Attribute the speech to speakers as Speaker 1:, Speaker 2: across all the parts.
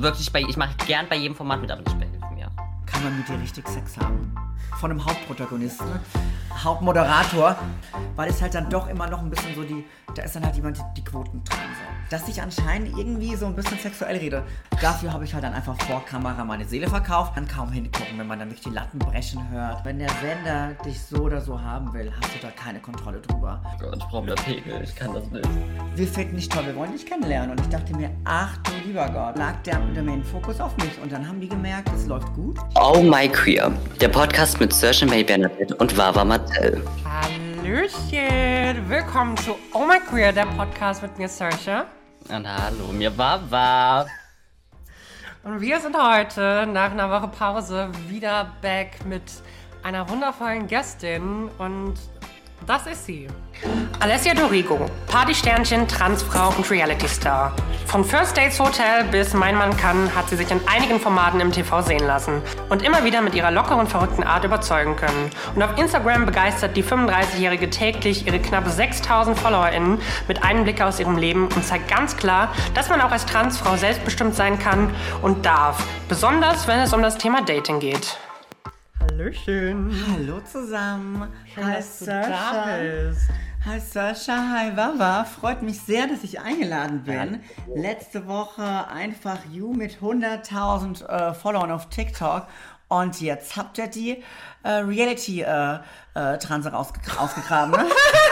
Speaker 1: wirklich, ich mache gern bei jedem Format mit, aber nicht bei Hilf mir.
Speaker 2: Kann man mit dir richtig Sex haben? Von einem Hauptprotagonisten, Hauptmoderator, weil es halt dann doch immer noch ein bisschen so da ist dann halt jemand die Quotentranse. Dass ich anscheinend irgendwie so ein bisschen sexuell rede. Dafür habe ich halt dann einfach vor Kamera meine Seele verkauft. Kann kaum hingucken, wenn man dann durch die Latten brechen hört. Wenn der Sender dich so oder so haben will, hast du da keine Kontrolle drüber.
Speaker 1: Oh Gott, ich brauche mehr Pegel, ich kann das nicht.
Speaker 2: Wir finden nicht toll, wir wollen dich kennenlernen. Und ich dachte mir, ach du lieber Gott, lag der Main-Fokus auf mich. Und dann haben die gemerkt, es läuft gut.
Speaker 1: Oh My Queer, der Podcast mit Saoirse May Bernadette und Wawa Martell.
Speaker 3: Hallöchen, willkommen zu Oh My Queer, der Podcast mit mir Saoirse.
Speaker 1: Und hallo, mir Wawa.
Speaker 3: Und wir sind heute nach einer Woche Pause wieder back mit einer wundervollen Gästin und das ist sie. Alessia Dorigo, Partysternchen, Transfrau und Reality-Star. Von First Dates Hotel bis Mein Mann kann hat sie sich in einigen Formaten im TV sehen lassen und immer wieder mit ihrer lockeren, verrückten Art überzeugen können. Und auf Instagram begeistert die 35-Jährige täglich ihre knapp 6.000 FollowerInnen mit Einblicke aus ihrem Leben und zeigt ganz klar, dass man auch als Transfrau selbstbestimmt sein kann und darf. Besonders, wenn es um das Thema Dating geht. Hallöchen.
Speaker 2: Hallo zusammen.
Speaker 3: Schön, dass du da bist.
Speaker 2: Hi Saoirse, hi Wawa. Freut mich sehr, dass ich eingeladen bin. Letzte Woche einfach You mit 100.000 Followern auf TikTok. Und jetzt habt ihr die Reality-Transe ausgegraben, ne?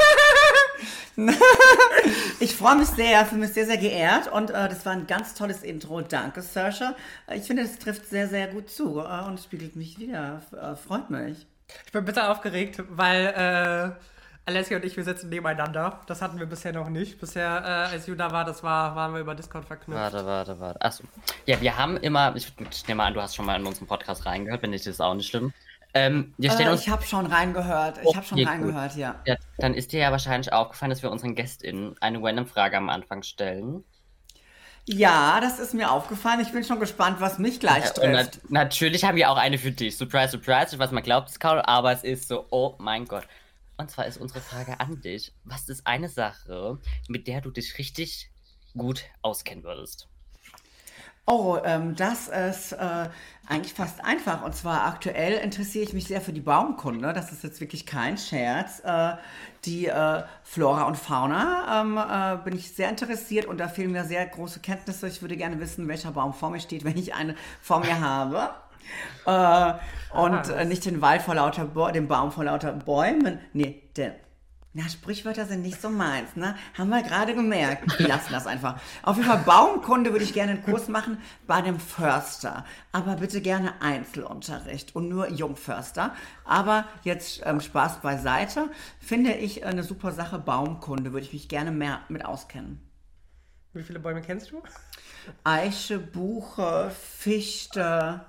Speaker 2: Ich freue mich sehr, fühle mich sehr, sehr geehrt und das war ein ganz tolles Intro. Danke, Saoirse. Ich finde, das trifft sehr, sehr gut zu und spiegelt mich wieder. Freut mich.
Speaker 3: Ich bin bitter aufgeregt, weil Alessia und ich, wir sitzen nebeneinander. Das hatten wir bisher noch nicht. Bisher, als Ju da war, waren wir über Discord verknüpft.
Speaker 1: Warte. Achso. Ja, wir haben immer, ich nehme an, du hast schon mal in unseren Podcast reingehört, wenn nicht, ist auch nicht schlimm.
Speaker 2: Ich habe schon reingehört. Ja.
Speaker 1: Ja. Dann ist dir ja wahrscheinlich aufgefallen, dass wir unseren GästInnen eine random Frage am Anfang stellen.
Speaker 2: Ja, das ist mir aufgefallen. Ich bin schon gespannt, was mich gleich trifft.
Speaker 1: Und natürlich haben wir auch eine für dich. Surprise, surprise, was man glaubt, ist kaum, aber es ist so, oh mein Gott. Und zwar ist unsere Frage an dich: Was ist eine Sache, mit der du dich richtig gut auskennen würdest?
Speaker 2: Oh, das ist eigentlich fast einfach. Und zwar aktuell interessiere ich mich sehr für die Baumkunde. Das ist jetzt wirklich kein Scherz. Die Flora und Fauna bin ich sehr interessiert und da fehlen mir sehr große Kenntnisse. Ich würde gerne wissen, welcher Baum vor mir steht, wenn ich eine vor mir habe. Nicht den Wald vor lauter den Baum vor lauter Bäumen. Nee, Sprichwörter sind nicht so meins, ne? Haben wir gerade gemerkt. Wir lassen das einfach. Auf jeden Fall Baumkunde würde ich gerne einen Kurs machen bei dem Förster. Aber bitte gerne Einzelunterricht und nur Jungförster. Aber jetzt Spaß beiseite. Finde ich eine super Sache, Baumkunde. Würde ich mich gerne mehr mit auskennen.
Speaker 3: Wie viele Bäume kennst du?
Speaker 2: Eiche, Buche, Fichte.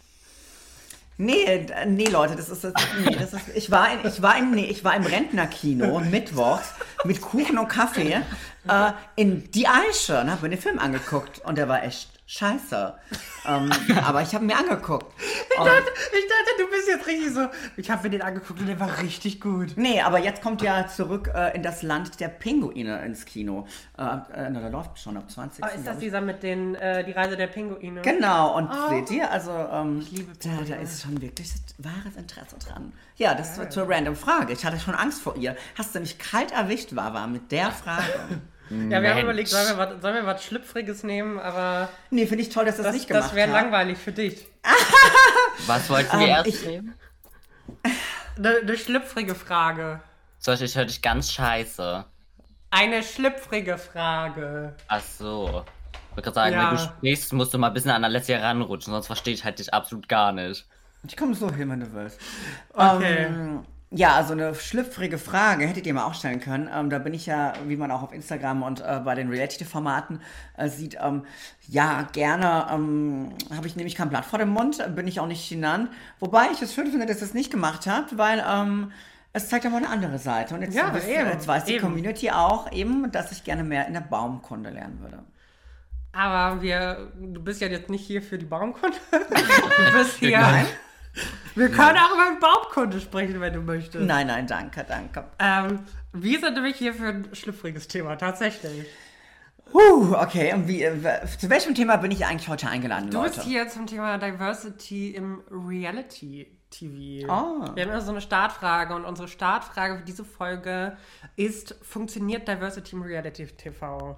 Speaker 2: Nee, Leute, ich war im Rentnerkino mittwochs mit Kuchen und Kaffee in Die Eiche und habe mir den Film angeguckt und der war echt scheiße. Aber ich habe mir angeguckt.
Speaker 3: Ich dachte, du bist jetzt richtig so. Ich habe mir den angeguckt und der war richtig gut.
Speaker 2: Nee, aber jetzt kommt ja zurück in das Land der Pinguine ins Kino. Da läuft schon ab 20.
Speaker 3: Ist das dieser mit den die Reise der Pinguine?
Speaker 2: Genau, und seht ihr, also
Speaker 3: ich liebe
Speaker 2: da ist schon wirklich wahres Interesse dran. Ja, das war zur random Frage. Ich hatte schon Angst vor ihr. Hast du mich kalt erwischt, Wawa, mit der Frage?
Speaker 3: Ja, wir haben überlegt, sollen wir was Schlüpfriges nehmen, aber...
Speaker 2: Nee, finde ich toll, dass das nicht gemacht hat.
Speaker 3: Das wäre langweilig für dich.
Speaker 1: Was wollten wir erst nehmen?
Speaker 3: Eine schlüpfrige Frage.
Speaker 1: Ich höre dich ganz scheiße.
Speaker 3: Eine schlüpfrige Frage.
Speaker 1: Ach so. Ich wollte gerade sagen, wenn du sprichst, musst du mal ein bisschen an Alessia ranrutschen, sonst verstehe ich halt dich absolut gar nicht.
Speaker 2: Ich komme so hin, wenn du willst.
Speaker 3: Okay.
Speaker 2: Ja, also eine schlüpfrige Frage hättet ihr mal auch stellen können. Da bin ich ja, wie man auch auf Instagram und bei den Reality-Formaten sieht, gerne habe ich nämlich kein Blatt vor dem Mund, bin ich auch nicht genannt. Wobei ich es schön finde, dass ihr es nicht gemacht habt, weil es zeigt aber eine andere Seite. Und jetzt weiß die Community auch eben, dass ich gerne mehr in der Baumkunde lernen würde.
Speaker 3: Aber du bist ja jetzt nicht hier für die Baumkunde. Du bist hier...
Speaker 2: Nein.
Speaker 3: Wir können auch über Baumkunde sprechen, wenn du möchtest.
Speaker 2: Nein, danke.
Speaker 3: Wir sind nämlich hier für ein schlüpfriges Thema, tatsächlich.
Speaker 2: Okay, und zu welchem Thema bin ich eigentlich heute eingeladen,
Speaker 3: Du
Speaker 2: Leute?
Speaker 3: bist hier zum Thema Diversity im Reality-TV.
Speaker 2: Oh.
Speaker 3: Wir haben ja so eine Startfrage und unsere Startfrage für diese Folge ist, funktioniert Diversity im Reality-TV?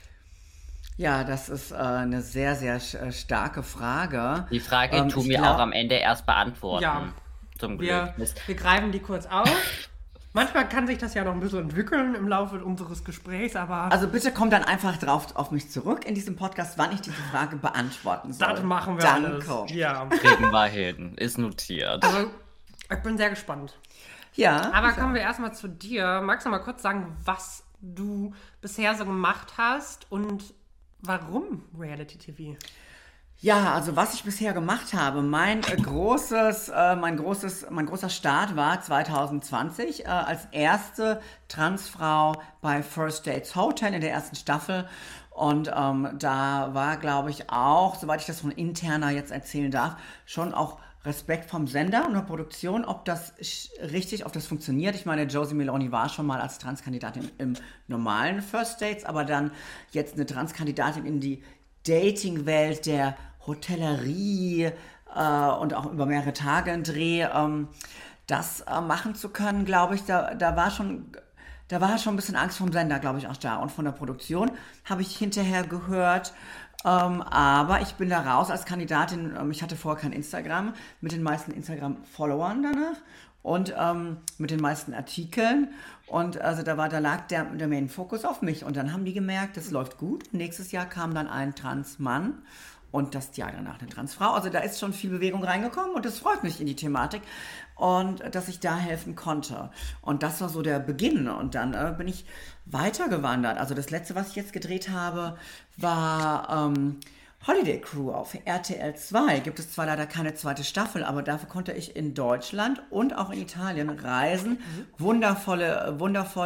Speaker 2: Ja, das ist eine sehr, sehr starke Frage.
Speaker 1: Die Frage tun wir auch am Ende erst beantworten.
Speaker 3: Ja.
Speaker 1: Zum Glück.
Speaker 3: Wir greifen die kurz auf. Manchmal kann sich das ja noch ein bisschen entwickeln im Laufe unseres Gesprächs, aber...
Speaker 2: Also bitte kommt dann einfach drauf auf mich zurück in diesem Podcast, wann ich diese Frage beantworten soll.
Speaker 3: Das machen wir
Speaker 2: Danke.
Speaker 3: alles. Ja.
Speaker 1: Kriegen wir hin. Ist notiert.
Speaker 3: Also, ich bin sehr gespannt.
Speaker 2: Ja.
Speaker 3: Aber kommen wir erstmal zu dir. Magst du mal kurz sagen, was du bisher so gemacht hast und warum Reality TV?
Speaker 2: Ja, also was ich bisher gemacht habe, mein großer Start war 2020 als erste Transfrau bei First Dates Hotel in der ersten Staffel. Und da war, glaube ich, auch, soweit ich das von interner jetzt erzählen darf, schon auch Respekt vom Sender und der Produktion, ob das funktioniert. Ich meine, Josie Meloni war schon mal als Transkandidatin im normalen First Dates, aber dann jetzt eine Transkandidatin in die Dating-Welt der Hotellerie und auch über mehrere Tage ein Dreh, das machen zu können, glaube ich, da war schon ein bisschen Angst vom Sender, glaube ich, auch da. Und von der Produktion habe ich hinterher gehört, aber ich bin da raus als Kandidatin. Ich hatte vorher kein Instagram, mit den meisten Instagram-Followern danach und mit den meisten Artikeln. Und also da lag der Main-Fokus auf mich. Und dann haben die gemerkt, das läuft gut. Nächstes Jahr kam dann ein Trans-Mann und das Jahr danach eine Transfrau. Also da ist schon viel Bewegung reingekommen und das freut mich in die Thematik und dass ich da helfen konnte. Und das war so der Beginn und dann bin ich weitergewandert. Also das letzte, was ich jetzt gedreht habe, war Holiday Crew auf RTL 2. Gibt es zwar leider keine zweite Staffel, aber dafür konnte ich in Deutschland und auch in Italien reisen. Wundervolle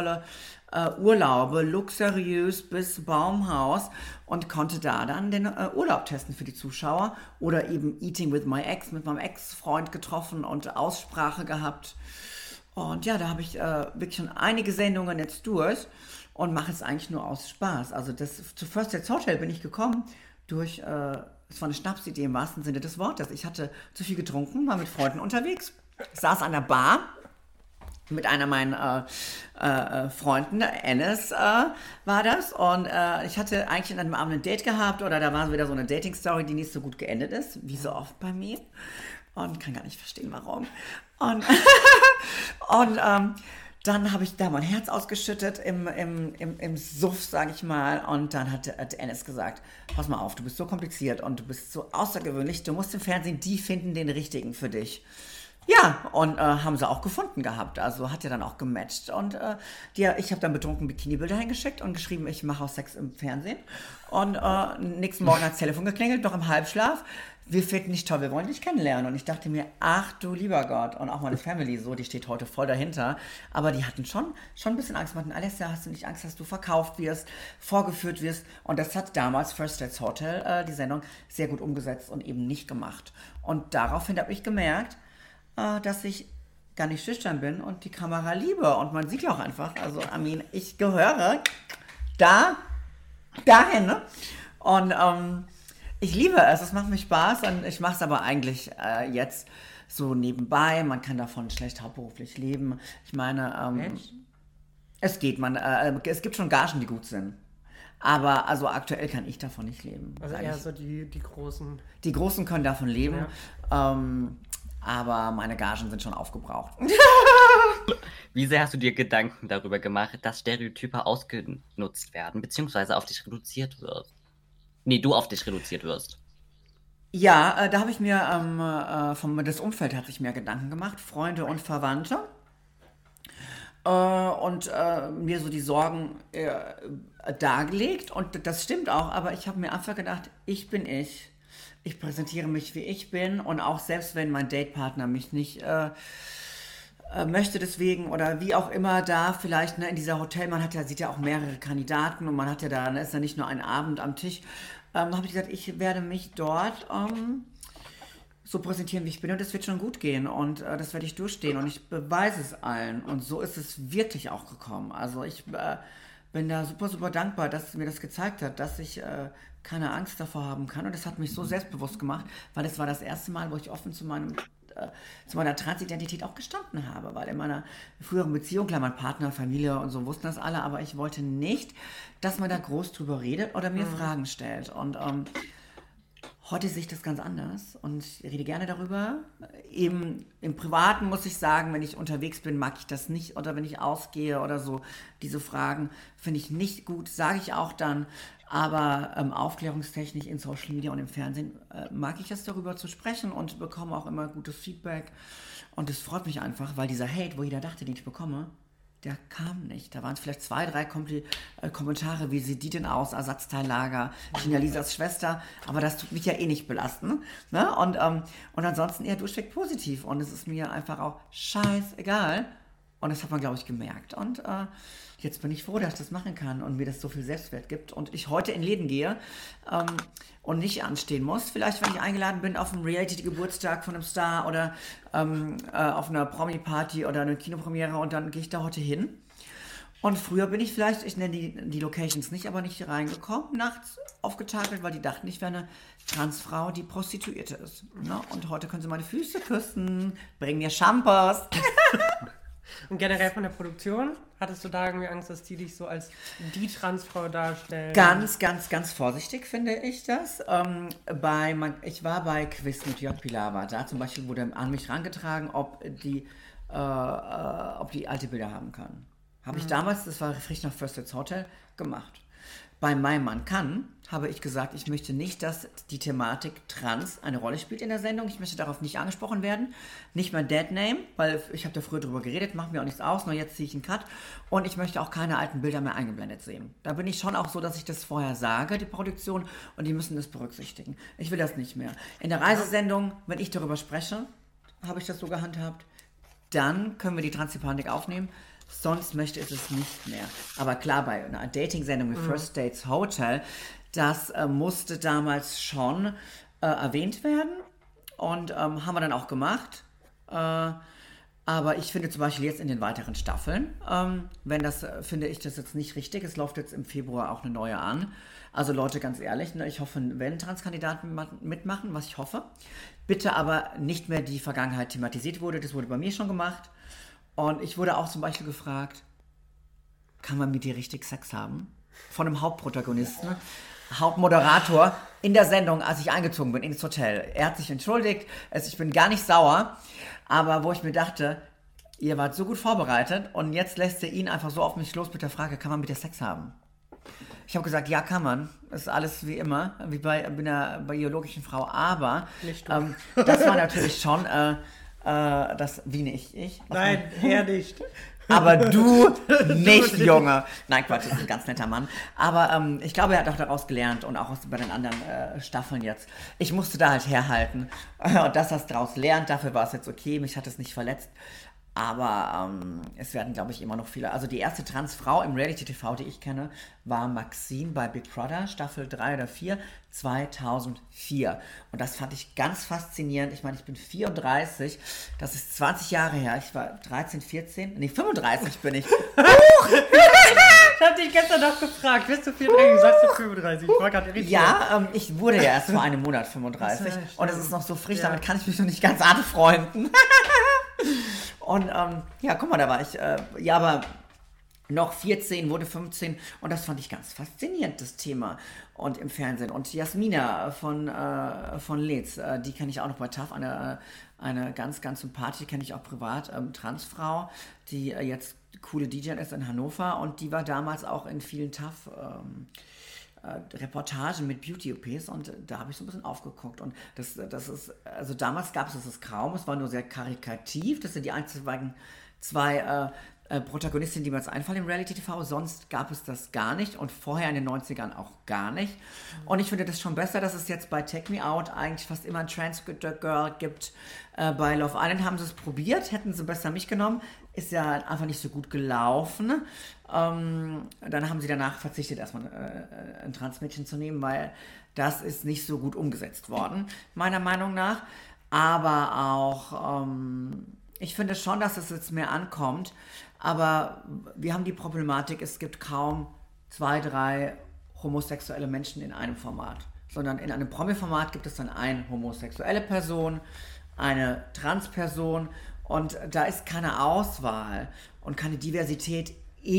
Speaker 2: Urlaube, luxuriös bis Baumhaus und konnte da dann den Urlaub testen für die Zuschauer oder eben Eating with my Ex, mit meinem Ex-Freund getroffen und Aussprache gehabt. Und ja, da habe ich wirklich schon einige Sendungen jetzt durch und mache es eigentlich nur aus Spaß. Also zu First Dates Hotel bin ich gekommen durch, es war eine Schnapsidee im wahrsten Sinne des Wortes. Ich hatte zu viel getrunken, war mit Freunden unterwegs, saß an der Bar mit einer meiner Freunden, Ennis war das. Und ich hatte eigentlich an einem Abend ein Date gehabt oder da war wieder so eine Dating-Story, die nicht so gut geendet ist, wie so oft bei mir. Und kann gar nicht verstehen, warum. Und, dann habe ich da mein Herz ausgeschüttet im Suff, sage ich mal. Und dann hat Ennis gesagt, pass mal auf, du bist so kompliziert und du bist so außergewöhnlich. Du musst im Fernsehen die finden, den Richtigen für dich. Ja, und haben sie auch gefunden gehabt. Also hat ja dann auch gematcht. Und ich habe dann betrunken Bikini-Bilder hingeschickt und geschrieben, ich mache auch Sex im Fernsehen. Und nächsten Morgen hat das Telefon geklingelt, noch im Halbschlaf. Wir finden dich toll, wir wollen dich kennenlernen. Und ich dachte mir, ach du lieber Gott. Und auch meine Family so, die steht heute voll dahinter. Aber die hatten schon ein bisschen Angst. Meinten, Alessia, hast du nicht Angst, dass du verkauft wirst, vorgeführt wirst? Und das hat damals First Dates Hotel, die Sendung, sehr gut umgesetzt und eben nicht gemacht. Und daraufhin habe ich gemerkt, dass ich gar nicht schüchtern bin und die Kamera liebe. Und man sieht ja auch einfach, also Armin, ich gehöre dahin. Ne? Und ich liebe es, es macht mir Spaß und ich mache es aber eigentlich jetzt so nebenbei. Man kann davon schlecht hauptberuflich leben. Ich meine, es geht, es gibt schon Gagen, die gut sind. Aber also aktuell kann ich davon nicht leben.
Speaker 3: Also eher so die Großen.
Speaker 2: Die Großen können davon leben.
Speaker 3: Ja.
Speaker 2: Aber meine Gagen sind schon aufgebraucht.
Speaker 1: Wie sehr hast du dir Gedanken darüber gemacht, dass Stereotype ausgenutzt werden, beziehungsweise auf dich reduziert wird? Nee, du auf dich reduziert wirst.
Speaker 2: Ja, da habe ich mir, das Umfeld hat sich mehr Gedanken gemacht, Freunde und Verwandte. Und mir so die Sorgen dargelegt. Und das stimmt auch, aber ich habe mir einfach gedacht, ich bin ich. Ich präsentiere mich, wie ich bin und auch selbst wenn mein Datepartner mich nicht möchte deswegen oder wie auch immer da vielleicht in dieser Hotel, sieht ja auch mehrere Kandidaten und man hat ja da, ist ja nicht nur ein Abend am Tisch, habe ich gesagt, ich werde mich dort so präsentieren, wie ich bin und das wird schon gut gehen und das werde ich durchstehen und ich beweise es allen und so ist es wirklich auch gekommen. Also ich bin da super, super dankbar, dass es mir das gezeigt hat, dass ich keine Angst davor haben kann. Und das hat mich so selbstbewusst gemacht, weil es war das erste Mal, wo ich offen zu meiner Transidentität auch gestanden habe. Weil in meiner früheren Beziehung, klar, mein Partner, Familie und so wussten das alle, aber ich wollte nicht, dass man da groß drüber redet oder mir Fragen stellt. Und heute sehe ich das ganz anders und ich rede gerne darüber. Eben im Privaten muss ich sagen, wenn ich unterwegs bin, mag ich das nicht. Oder wenn ich ausgehe oder so, diese Fragen finde ich nicht gut, sage ich auch dann. Aber aufklärungstechnisch in Social Media und im Fernsehen mag ich es, darüber zu sprechen und bekomme auch immer gutes Feedback. Und es freut mich einfach, weil dieser Hate, wo jeder dachte, den ich bekomme, der kam nicht. Da waren es vielleicht 2, 3 Kommentare, wie sieht die denn aus, Ersatzteillager, Gina Lisas Schwester, aber das tut mich ja eh nicht belasten. Ne? Und ansonsten eher durchweg positiv und es ist mir einfach auch scheißegal. Und das hat man, glaube ich, gemerkt. Und jetzt bin ich froh, dass ich das machen kann und mir das so viel Selbstwert gibt und ich heute in Läden gehe und nicht anstehen muss. Vielleicht, wenn ich eingeladen bin auf einem Reality-Geburtstag von einem Star oder auf einer Promi-Party oder eine Kinopremiere und dann gehe ich da heute hin. Und früher bin ich vielleicht, ich nenne die Locations nicht, aber nicht reingekommen, nachts aufgetakelt, weil die dachten, ich wäre eine Transfrau, die Prostituierte ist. Ne? Und heute können sie meine Füße küssen, bringen mir Shampoos.
Speaker 3: Und generell von der Produktion, hattest du da irgendwie Angst, dass die dich so als die Transfrau darstellen?
Speaker 2: Ganz, ganz, ganz vorsichtig finde ich das. Ich war bei Quiz mit Jörg Pilawa. Da zum Beispiel wurde an mich herangetragen, ob die alte Bilder haben kann. Habe ich damals, das war frisch nach First Dates Hotel, gemacht. Bei Mein Mann kann habe ich gesagt, ich möchte nicht, dass die Thematik Trans eine Rolle spielt in der Sendung. Ich möchte darauf nicht angesprochen werden. Nicht mein Deadname, weil ich habe da früher drüber geredet, macht mir auch nichts aus, nur jetzt ziehe ich einen Cut. Und ich möchte auch keine alten Bilder mehr eingeblendet sehen. Da bin ich schon auch so, dass ich das vorher sage, die Produktion, und die müssen das berücksichtigen. Ich will das nicht mehr. In der Reisesendung, wenn ich darüber spreche, habe ich das so gehandhabt, dann können wir die Transpanik aufnehmen. Sonst möchte ich es nicht mehr. Aber klar, bei einer Dating-Sendung wie First Dates Hotel, das musste damals schon erwähnt werden und haben wir dann auch gemacht. Aber ich finde zum Beispiel jetzt in den weiteren Staffeln, finde ich das jetzt nicht richtig. Es läuft jetzt im Februar auch eine neue an. Also Leute, ganz ehrlich, ne, ich hoffe, wenn Transkandidaten mitmachen, was ich hoffe, bitte aber nicht mehr die Vergangenheit thematisiert wurde. Das wurde bei mir schon gemacht. Und ich wurde auch zum Beispiel gefragt, kann man mit dir richtig Sex haben? Von einem Hauptprotagonisten, Hauptmoderator in der Sendung, als ich eingezogen bin ins Hotel. Er hat sich entschuldigt, ich bin gar nicht sauer, aber wo ich mir dachte, ihr wart so gut vorbereitet und jetzt lässt ihr ihn einfach so auf mich los mit der Frage, kann man mit dir Sex haben? Ich habe gesagt, ja, kann man. Das ist alles wie immer, wie bei einer biologischen Frau, aber das war natürlich schon... ich.
Speaker 3: Nein, er nicht.
Speaker 2: Aber du nicht, Junge. Nein, Quatsch, das ist ein ganz netter Mann. Aber ich glaube, er hat auch daraus gelernt und auch bei den anderen Staffeln jetzt. Ich musste da halt herhalten. Und dass er es daraus lernt, dafür war es jetzt okay. Mich hat es nicht verletzt. Aber es werden, glaube ich, immer noch viele. Also die erste Transfrau im Reality-TV, die ich kenne, war Maxine bei Big Brother, Staffel 3 oder 4, 2004. Und das fand ich ganz faszinierend. Ich meine, ich bin 34, das ist 20 Jahre her. Ich war 13, 14, nee, 35 bin ich.
Speaker 3: Ich hab dich gestern noch gefragt, bist du 34, sagst du 35? Ich war gerade irritiert.
Speaker 2: Ja, ich wurde ja erst vor einem Monat 35 und es ist noch so frisch, damit kann ich mich noch nicht ganz anfreunden. Und ja, guck mal, da war ich, aber noch 14, wurde 15 und das fand ich ganz faszinierend, das Thema. Und im Fernsehen. Und Jasmina von Leetz, die kenne ich auch noch bei TAF, eine ganz, ganz sympathische, kenne ich auch privat, Transfrau, die jetzt coole DJ ist in Hannover und die war damals auch in vielen TAF Reportagen mit Beauty-OPs und da habe ich so ein bisschen aufgeguckt und das ist, also damals gab es das kaum, es war nur sehr karikativ, das sind die einzigen zwei Protagonistinnen, die mir jetzt einfallen im Reality-TV, sonst gab es das gar nicht und vorher in den 90ern auch gar nicht. Und ich finde das schon besser, dass es jetzt bei Take Me Out eigentlich fast immer ein Trans-Girl gibt. Bei Love Island haben sie es probiert, hätten sie besser mich genommen, ist ja einfach nicht so gut gelaufen. Dann haben sie danach verzichtet, erstmal ein Transmädchen zu nehmen, weil das ist nicht so gut umgesetzt worden, meiner Meinung nach. Aber auch, ich finde schon, dass es jetzt mehr ankommt, aber wir haben die Problematik, es gibt kaum 2, 3 homosexuelle Menschen in einem Format. Sondern in einem Promi-Format gibt es dann eine homosexuelle Person, eine Transperson und da ist keine Auswahl und keine Diversität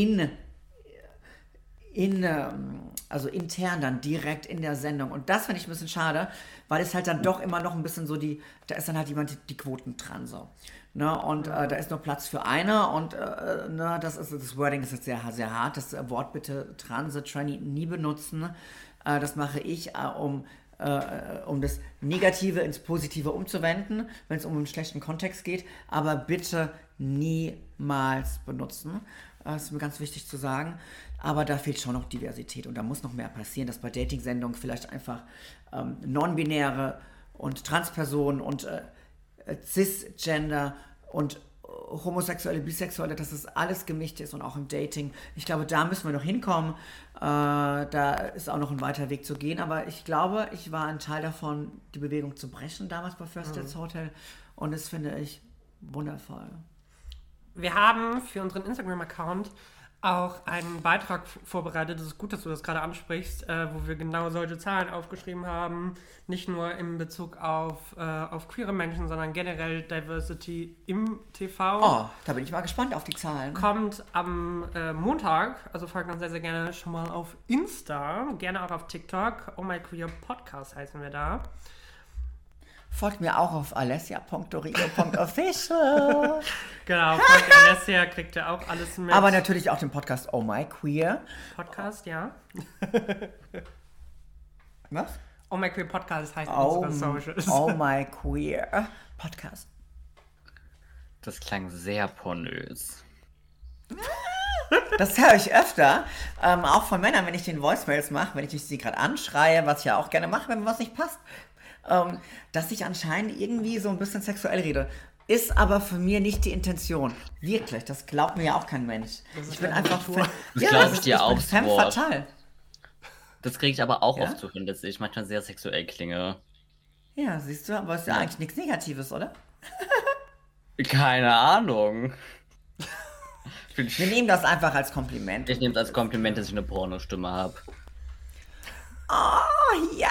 Speaker 2: also intern dann direkt in der Sendung. Und das finde ich ein bisschen schade, weil es halt dann doch immer noch ein bisschen so da ist dann halt jemand die Quotentranse. Ne? Und da ist nur Platz für eine und das Wording ist jetzt sehr, sehr hart. Das Wort bitte Transe, Tranny nie benutzen. Das mache ich, um das Negative ins Positive umzuwenden, wenn es um einen schlechten Kontext geht. Aber bitte niemals benutzen. Das ist mir ganz wichtig zu sagen. Aber da fehlt schon noch Diversität und da muss noch mehr passieren, dass bei Dating-Sendungen vielleicht einfach non-binäre und Transpersonen und Cisgender und Homosexuelle, Bisexuelle, dass das alles gemischt ist und auch im Dating. Ich glaube, da müssen wir noch hinkommen. Da ist auch noch ein weiter Weg zu gehen. Aber ich glaube, ich war ein Teil davon, die Bewegung zu brechen damals bei First Dates Hotel. Und das finde ich wundervoll.
Speaker 3: Wir haben für unseren Instagram-Account auch einen Beitrag vorbereitet. Es ist gut, dass du das gerade ansprichst, wo wir genau solche Zahlen aufgeschrieben haben. Nicht nur in Bezug auf queere Menschen, sondern generell Diversity im TV.
Speaker 2: Oh, da bin ich mal gespannt auf die Zahlen.
Speaker 3: Kommt am Montag, also folgt uns sehr, sehr gerne schon mal auf Insta, gerne auch auf TikTok. Oh My Queer Podcast heißen wir da.
Speaker 2: Folgt mir auch auf alessia.dorigo.official.
Speaker 3: Genau, folgt Alessia, kriegt ihr auch alles mit.
Speaker 2: Aber natürlich auch den Podcast Oh My Queer.
Speaker 3: Podcast, ja.
Speaker 2: Was?
Speaker 3: Oh My Queer Podcast heißt unsere Socials.
Speaker 2: Oh My Queer Podcast.
Speaker 1: Das klang sehr pornös.
Speaker 2: Das höre ich öfter, auch von Männern, wenn ich den Voicemails mache, wenn ich sie gerade anschreie, was ich ja auch gerne mache, wenn mir was nicht passt. Dass ich anscheinend irgendwie so ein bisschen sexuell rede. Ist aber für mich nicht die Intention. Wirklich, das glaubt mir ja auch kein Mensch. Ich bin einfach
Speaker 1: glaube ich dir aufs Wort.
Speaker 2: Fatal.
Speaker 1: Das kriege ich aber auch oft zu hören, dass ich manchmal sehr sexuell klinge.
Speaker 2: Ja, siehst du, aber ist ja eigentlich nichts Negatives, oder?
Speaker 1: Keine Ahnung.
Speaker 2: Wir nehmen das einfach als Kompliment.
Speaker 1: Ich nehme es als Kompliment, dass ich eine Pornostimme habe.
Speaker 2: Oh, ja.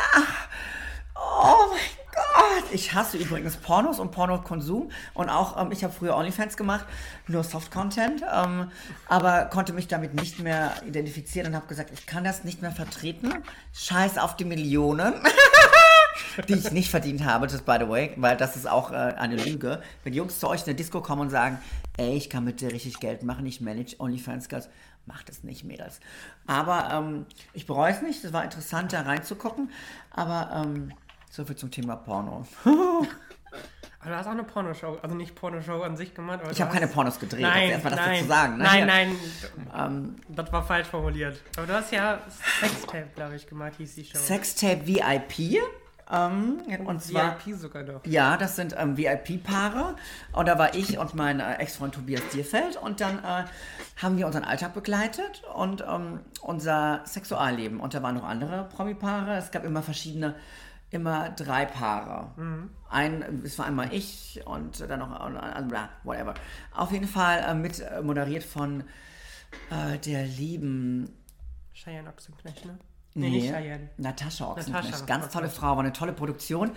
Speaker 2: Oh mein Gott! Ich hasse übrigens Pornos und Pornokonsum und auch, ich habe früher OnlyFans gemacht, nur Soft-Content, aber konnte mich damit nicht mehr identifizieren und habe gesagt, ich kann das nicht mehr vertreten. Scheiß auf die Millionen, die ich nicht verdient habe, just by the way, weil das ist auch eine Lüge. Wenn Jungs zu euch in der Disco kommen und sagen, ey, ich kann mit dir richtig Geld machen, ich manage OnlyFans-Girls, macht es nicht, Mädels. Aber ich bereue es nicht, es war interessant, da reinzugucken, aber so viel zum Thema Porno.
Speaker 3: Aber du hast auch eine Pornoshow, also nicht Pornoshow an sich gemacht. Aber
Speaker 2: ich habe keine Pornos gedreht,
Speaker 3: nein,
Speaker 2: erstmal das dazu sagen. Ne?
Speaker 3: Nein, das war falsch formuliert. Aber du hast ja Sextape, glaube ich, gemacht, hieß die Show.
Speaker 2: Sextape VIP. Und zwar,
Speaker 3: VIP sogar noch.
Speaker 2: Ja, das sind VIP-Paare. Und da war ich und mein Ex-Freund Tobias Dierfeld. Und dann haben wir unseren Alltag begleitet und unser Sexualleben. Und da waren noch andere Promi-Paare. Es gab immer 3 Paare. Es war einmal ich und dann noch whatever. Auf jeden Fall mit moderiert von der lieben
Speaker 3: Cheyenne Ochsenknecht, ne?
Speaker 2: Nee,
Speaker 3: nicht Cheyenne.
Speaker 2: Natascha Ochsenknecht.
Speaker 3: Natascha,
Speaker 2: Ganz tolle Frau, war eine tolle Produktion.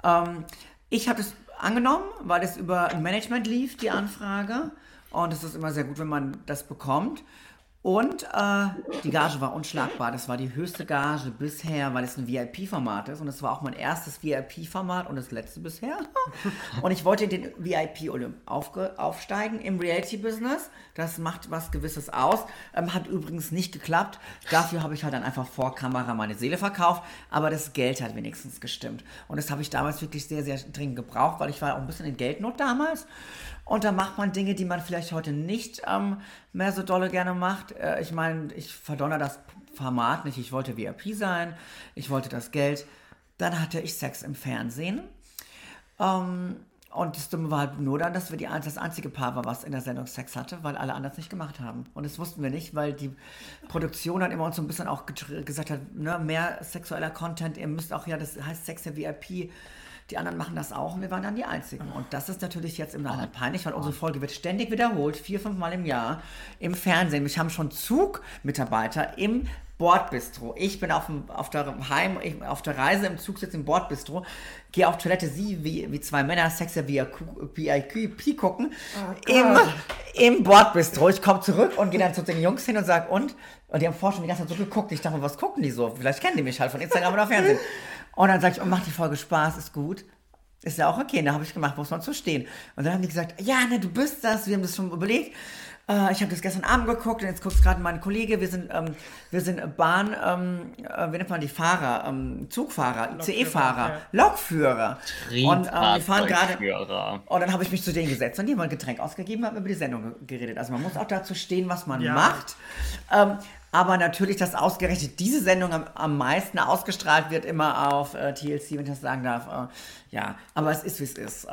Speaker 2: Ich habe das angenommen, weil es über ein Management lief, die Anfrage. Und es ist immer sehr gut, wenn man das bekommt. Und die Gage war unschlagbar. Das war die höchste Gage bisher, weil es ein VIP-Format ist. Und es war auch mein erstes VIP-Format und das letzte bisher. Und ich wollte in den VIP-Olymp aufsteigen im Reality-Business. Das macht was Gewisses aus. Hat übrigens nicht geklappt. Dafür habe ich halt dann einfach vor Kamera meine Seele verkauft. Aber das Geld hat wenigstens gestimmt. Und das habe ich damals wirklich sehr, sehr dringend gebraucht, weil ich war auch ein bisschen in Geldnot damals. Und da macht man Dinge, die man vielleicht heute nicht mehr so dolle gerne macht. Ich meine, ich verdonner das Format nicht. Ich wollte VIP sein, ich wollte das Geld. Dann hatte ich Sex im Fernsehen. Und das Dumme war halt nur dann, dass wir das einzige Paar war, was in der Sendung Sex hatte, weil alle anderen es nicht gemacht haben. Und das wussten wir nicht, weil die Produktion dann immer uns so ein bisschen auch gesagt hat, ne, mehr sexueller Content, ihr müsst auch, ja, das heißt Sex der VIP. Die anderen machen das auch und wir waren dann die Einzigen. Und das ist natürlich jetzt im Nachhinein peinlich, weil unsere Folge wird ständig wiederholt, 4-5 Mal im Jahr im Fernsehen. Mich haben schon Zugmitarbeiter im Bordbistro. Ich bin auf der Reise im Zug, sitze im Bordbistro, gehe auf Toilette, sie wie zwei Männer Sex VIP gucken im Bordbistro. Ich komme zurück und gehe dann zu den Jungs hin und sage, und die haben vorher schon die ganze Zeit so geguckt. Ich dachte, was gucken die so? Vielleicht kennen die mich halt von Instagram oder Fernsehen. Und dann sage ich, macht die Folge Spaß, ist gut. Ist ja auch okay, da habe ich gemacht, muss man zu stehen. Und dann haben die gesagt, ja, ne, du bist das, wir haben das schon überlegt. Ich habe das gestern Abend geguckt und jetzt guckt gerade mein Kollege, wir sind wie nennt man die Fahrer, Zugfahrer, ICE-Fahrer, Lokführer. Und wir fahren gerade. Und dann habe ich mich zu denen gesetzt und die haben ein Getränk ausgegeben, haben über die Sendung geredet. Also man muss auch dazu stehen, was man macht. Aber natürlich, dass ausgerechnet diese Sendung am meisten ausgestrahlt wird, immer auf TLC, wenn ich das sagen darf. Ja, aber es ist, wie es ist.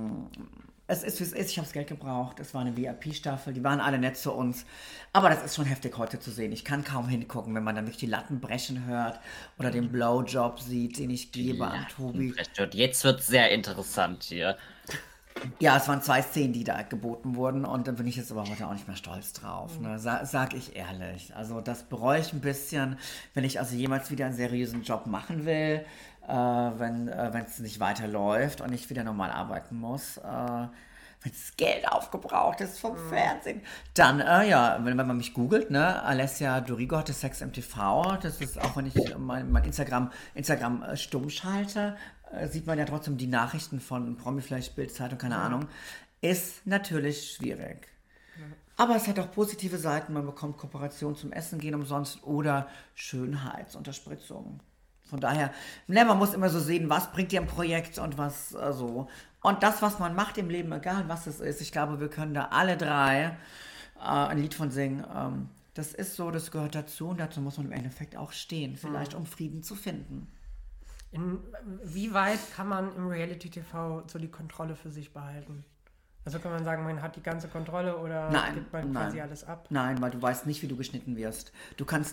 Speaker 2: Es ist, wie es ist. Ich habe das Geld gebraucht. Es war eine VIP-Staffel. Die waren alle nett zu uns. Aber das ist schon heftig heute zu sehen. Ich kann kaum hingucken, wenn man dann durch die Latten brechen hört oder den Blowjob sieht, den ich gebe an Tobi.
Speaker 1: Jetzt wird es sehr interessant hier.
Speaker 2: Ja, es waren 2 Szenen, die da geboten wurden. Und dann bin ich jetzt aber heute auch nicht mehr stolz drauf. Ne? Sag ich ehrlich. Also das bereue ich ein bisschen, wenn ich also jemals wieder einen seriösen Job machen will. Wenn es nicht weiterläuft und ich wieder normal arbeiten muss, wenn das Geld aufgebraucht ist vom Fernsehen, dann, wenn man mich googelt, ne, Alessia Dorigo hatte Sex im TV, das ist auch, wenn ich mein Instagram stumm schalte, sieht man ja trotzdem die Nachrichten von Promiflash, Bild-Zeitung, keine Ahnung, ist natürlich schwierig. Aber es hat auch positive Seiten, man bekommt Kooperation zum Essen gehen umsonst oder Schönheitsunterspritzung. Von daher, man muss immer so sehen, was bringt dir ein Projekt und was so. Und das, was man macht im Leben, egal was es ist, ich glaube, wir können da alle 3 ein Lied von singen. Das ist so, das gehört dazu und dazu muss man im Endeffekt auch stehen, vielleicht um Frieden zu finden.
Speaker 3: Inwieweit kann man im Reality-TV so die Kontrolle für sich behalten? Also kann man sagen, man hat die ganze Kontrolle oder gibt man quasi alles ab?
Speaker 2: Nein, weil du weißt nicht, wie du geschnitten wirst. Du kannst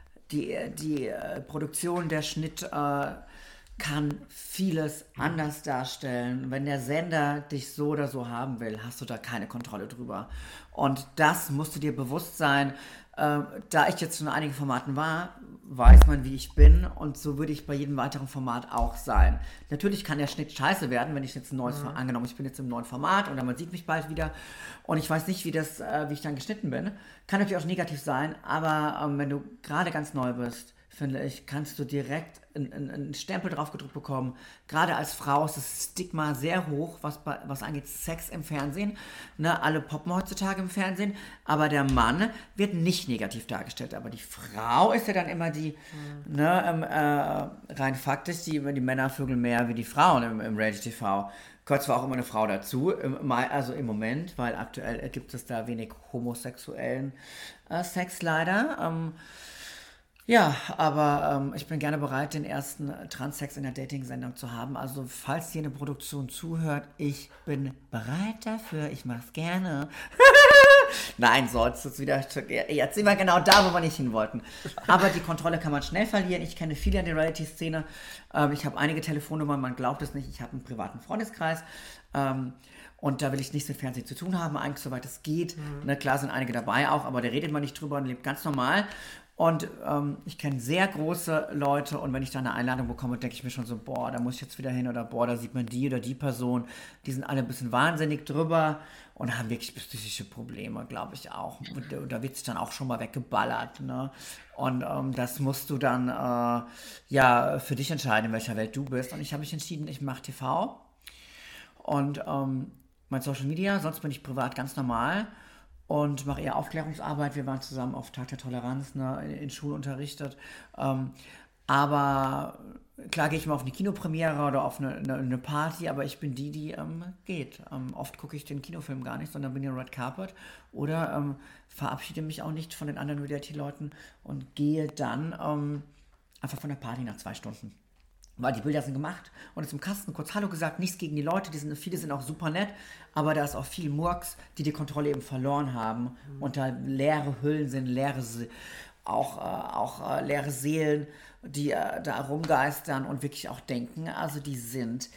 Speaker 2: die Produktion, der Schnitt kann vieles anders darstellen. Wenn der Sender dich so oder so haben will, hast du da keine Kontrolle drüber. Und das musst du dir bewusst sein. Da ich jetzt schon in einigen Formaten war, weiß man, wie ich bin und so würde ich bei jedem weiteren Format auch sein. Natürlich kann der Schnitt scheiße werden, wenn ich jetzt ein neues angenommen, ich bin jetzt im neuen Format oder man sieht mich bald wieder und ich weiß nicht, wie ich dann geschnitten bin. Kann natürlich auch negativ sein, aber wenn du gerade ganz neu bist, finde ich, kannst du direkt einen Stempel drauf gedrückt bekommen. Gerade als Frau ist das Stigma sehr hoch, was angeht Sex im Fernsehen. Ne, alle poppen heutzutage im Fernsehen, aber der Mann wird nicht negativ dargestellt. Aber die Frau ist ja dann immer die, rein faktisch, die Männer vögeln mehr wie die Frauen im Reality-TV. Gehört zwar auch immer eine Frau dazu, also im Moment, weil aktuell gibt es da wenig homosexuellen Sex leider. Ja, aber ich bin gerne bereit, den ersten Transex in der Dating-Sendung zu haben. Also falls hier eine Produktion zuhört, ich bin bereit dafür. Ich mach's gerne. Nein, so, jetzt sind wir genau da, wo wir nicht hin wollten. Aber die Kontrolle kann man schnell verlieren. Ich kenne viele in der Reality-Szene. Ich habe einige Telefonnummern, man glaubt es nicht. Ich habe einen privaten Freundeskreis. Und da will ich nichts mit Fernsehen zu tun haben, eigentlich soweit es geht. Na klar sind einige dabei auch, aber da redet man nicht drüber und lebt ganz normal. Und ich kenne sehr große Leute und wenn ich da eine Einladung bekomme, denke ich mir schon so, boah, da muss ich jetzt wieder hin oder boah, da sieht man die oder die Person. Die sind alle ein bisschen wahnsinnig drüber und haben wirklich psychische Probleme, glaube ich auch. Und da wird sich dann auch schon mal weggeballert, ne? Und das musst du dann für dich entscheiden, in welcher Welt du bist. Und ich habe mich entschieden, ich mache TV und mein Social Media, sonst bin ich privat ganz normal. Und mache eher Aufklärungsarbeit. Wir waren zusammen auf Tag der Toleranz, ne, in Schulen unterrichtet. Aber klar gehe ich mal auf eine Kinopremiere oder auf eine Party, aber ich bin die geht. Oft gucke ich den Kinofilm gar nicht, sondern bin hier Red Carpet oder verabschiede mich auch nicht von den anderen Reality-Leuten und gehe dann einfach von der Party nach 2 Stunden. Weil die Bilder sind gemacht und jetzt im Kasten kurz Hallo gesagt, nichts gegen die Leute, viele sind auch super nett, aber da ist auch viel Murks, die Kontrolle eben verloren haben und da leere Hüllen sind, leere Seelen, die da rumgeistern und wirklich auch denken, also die sind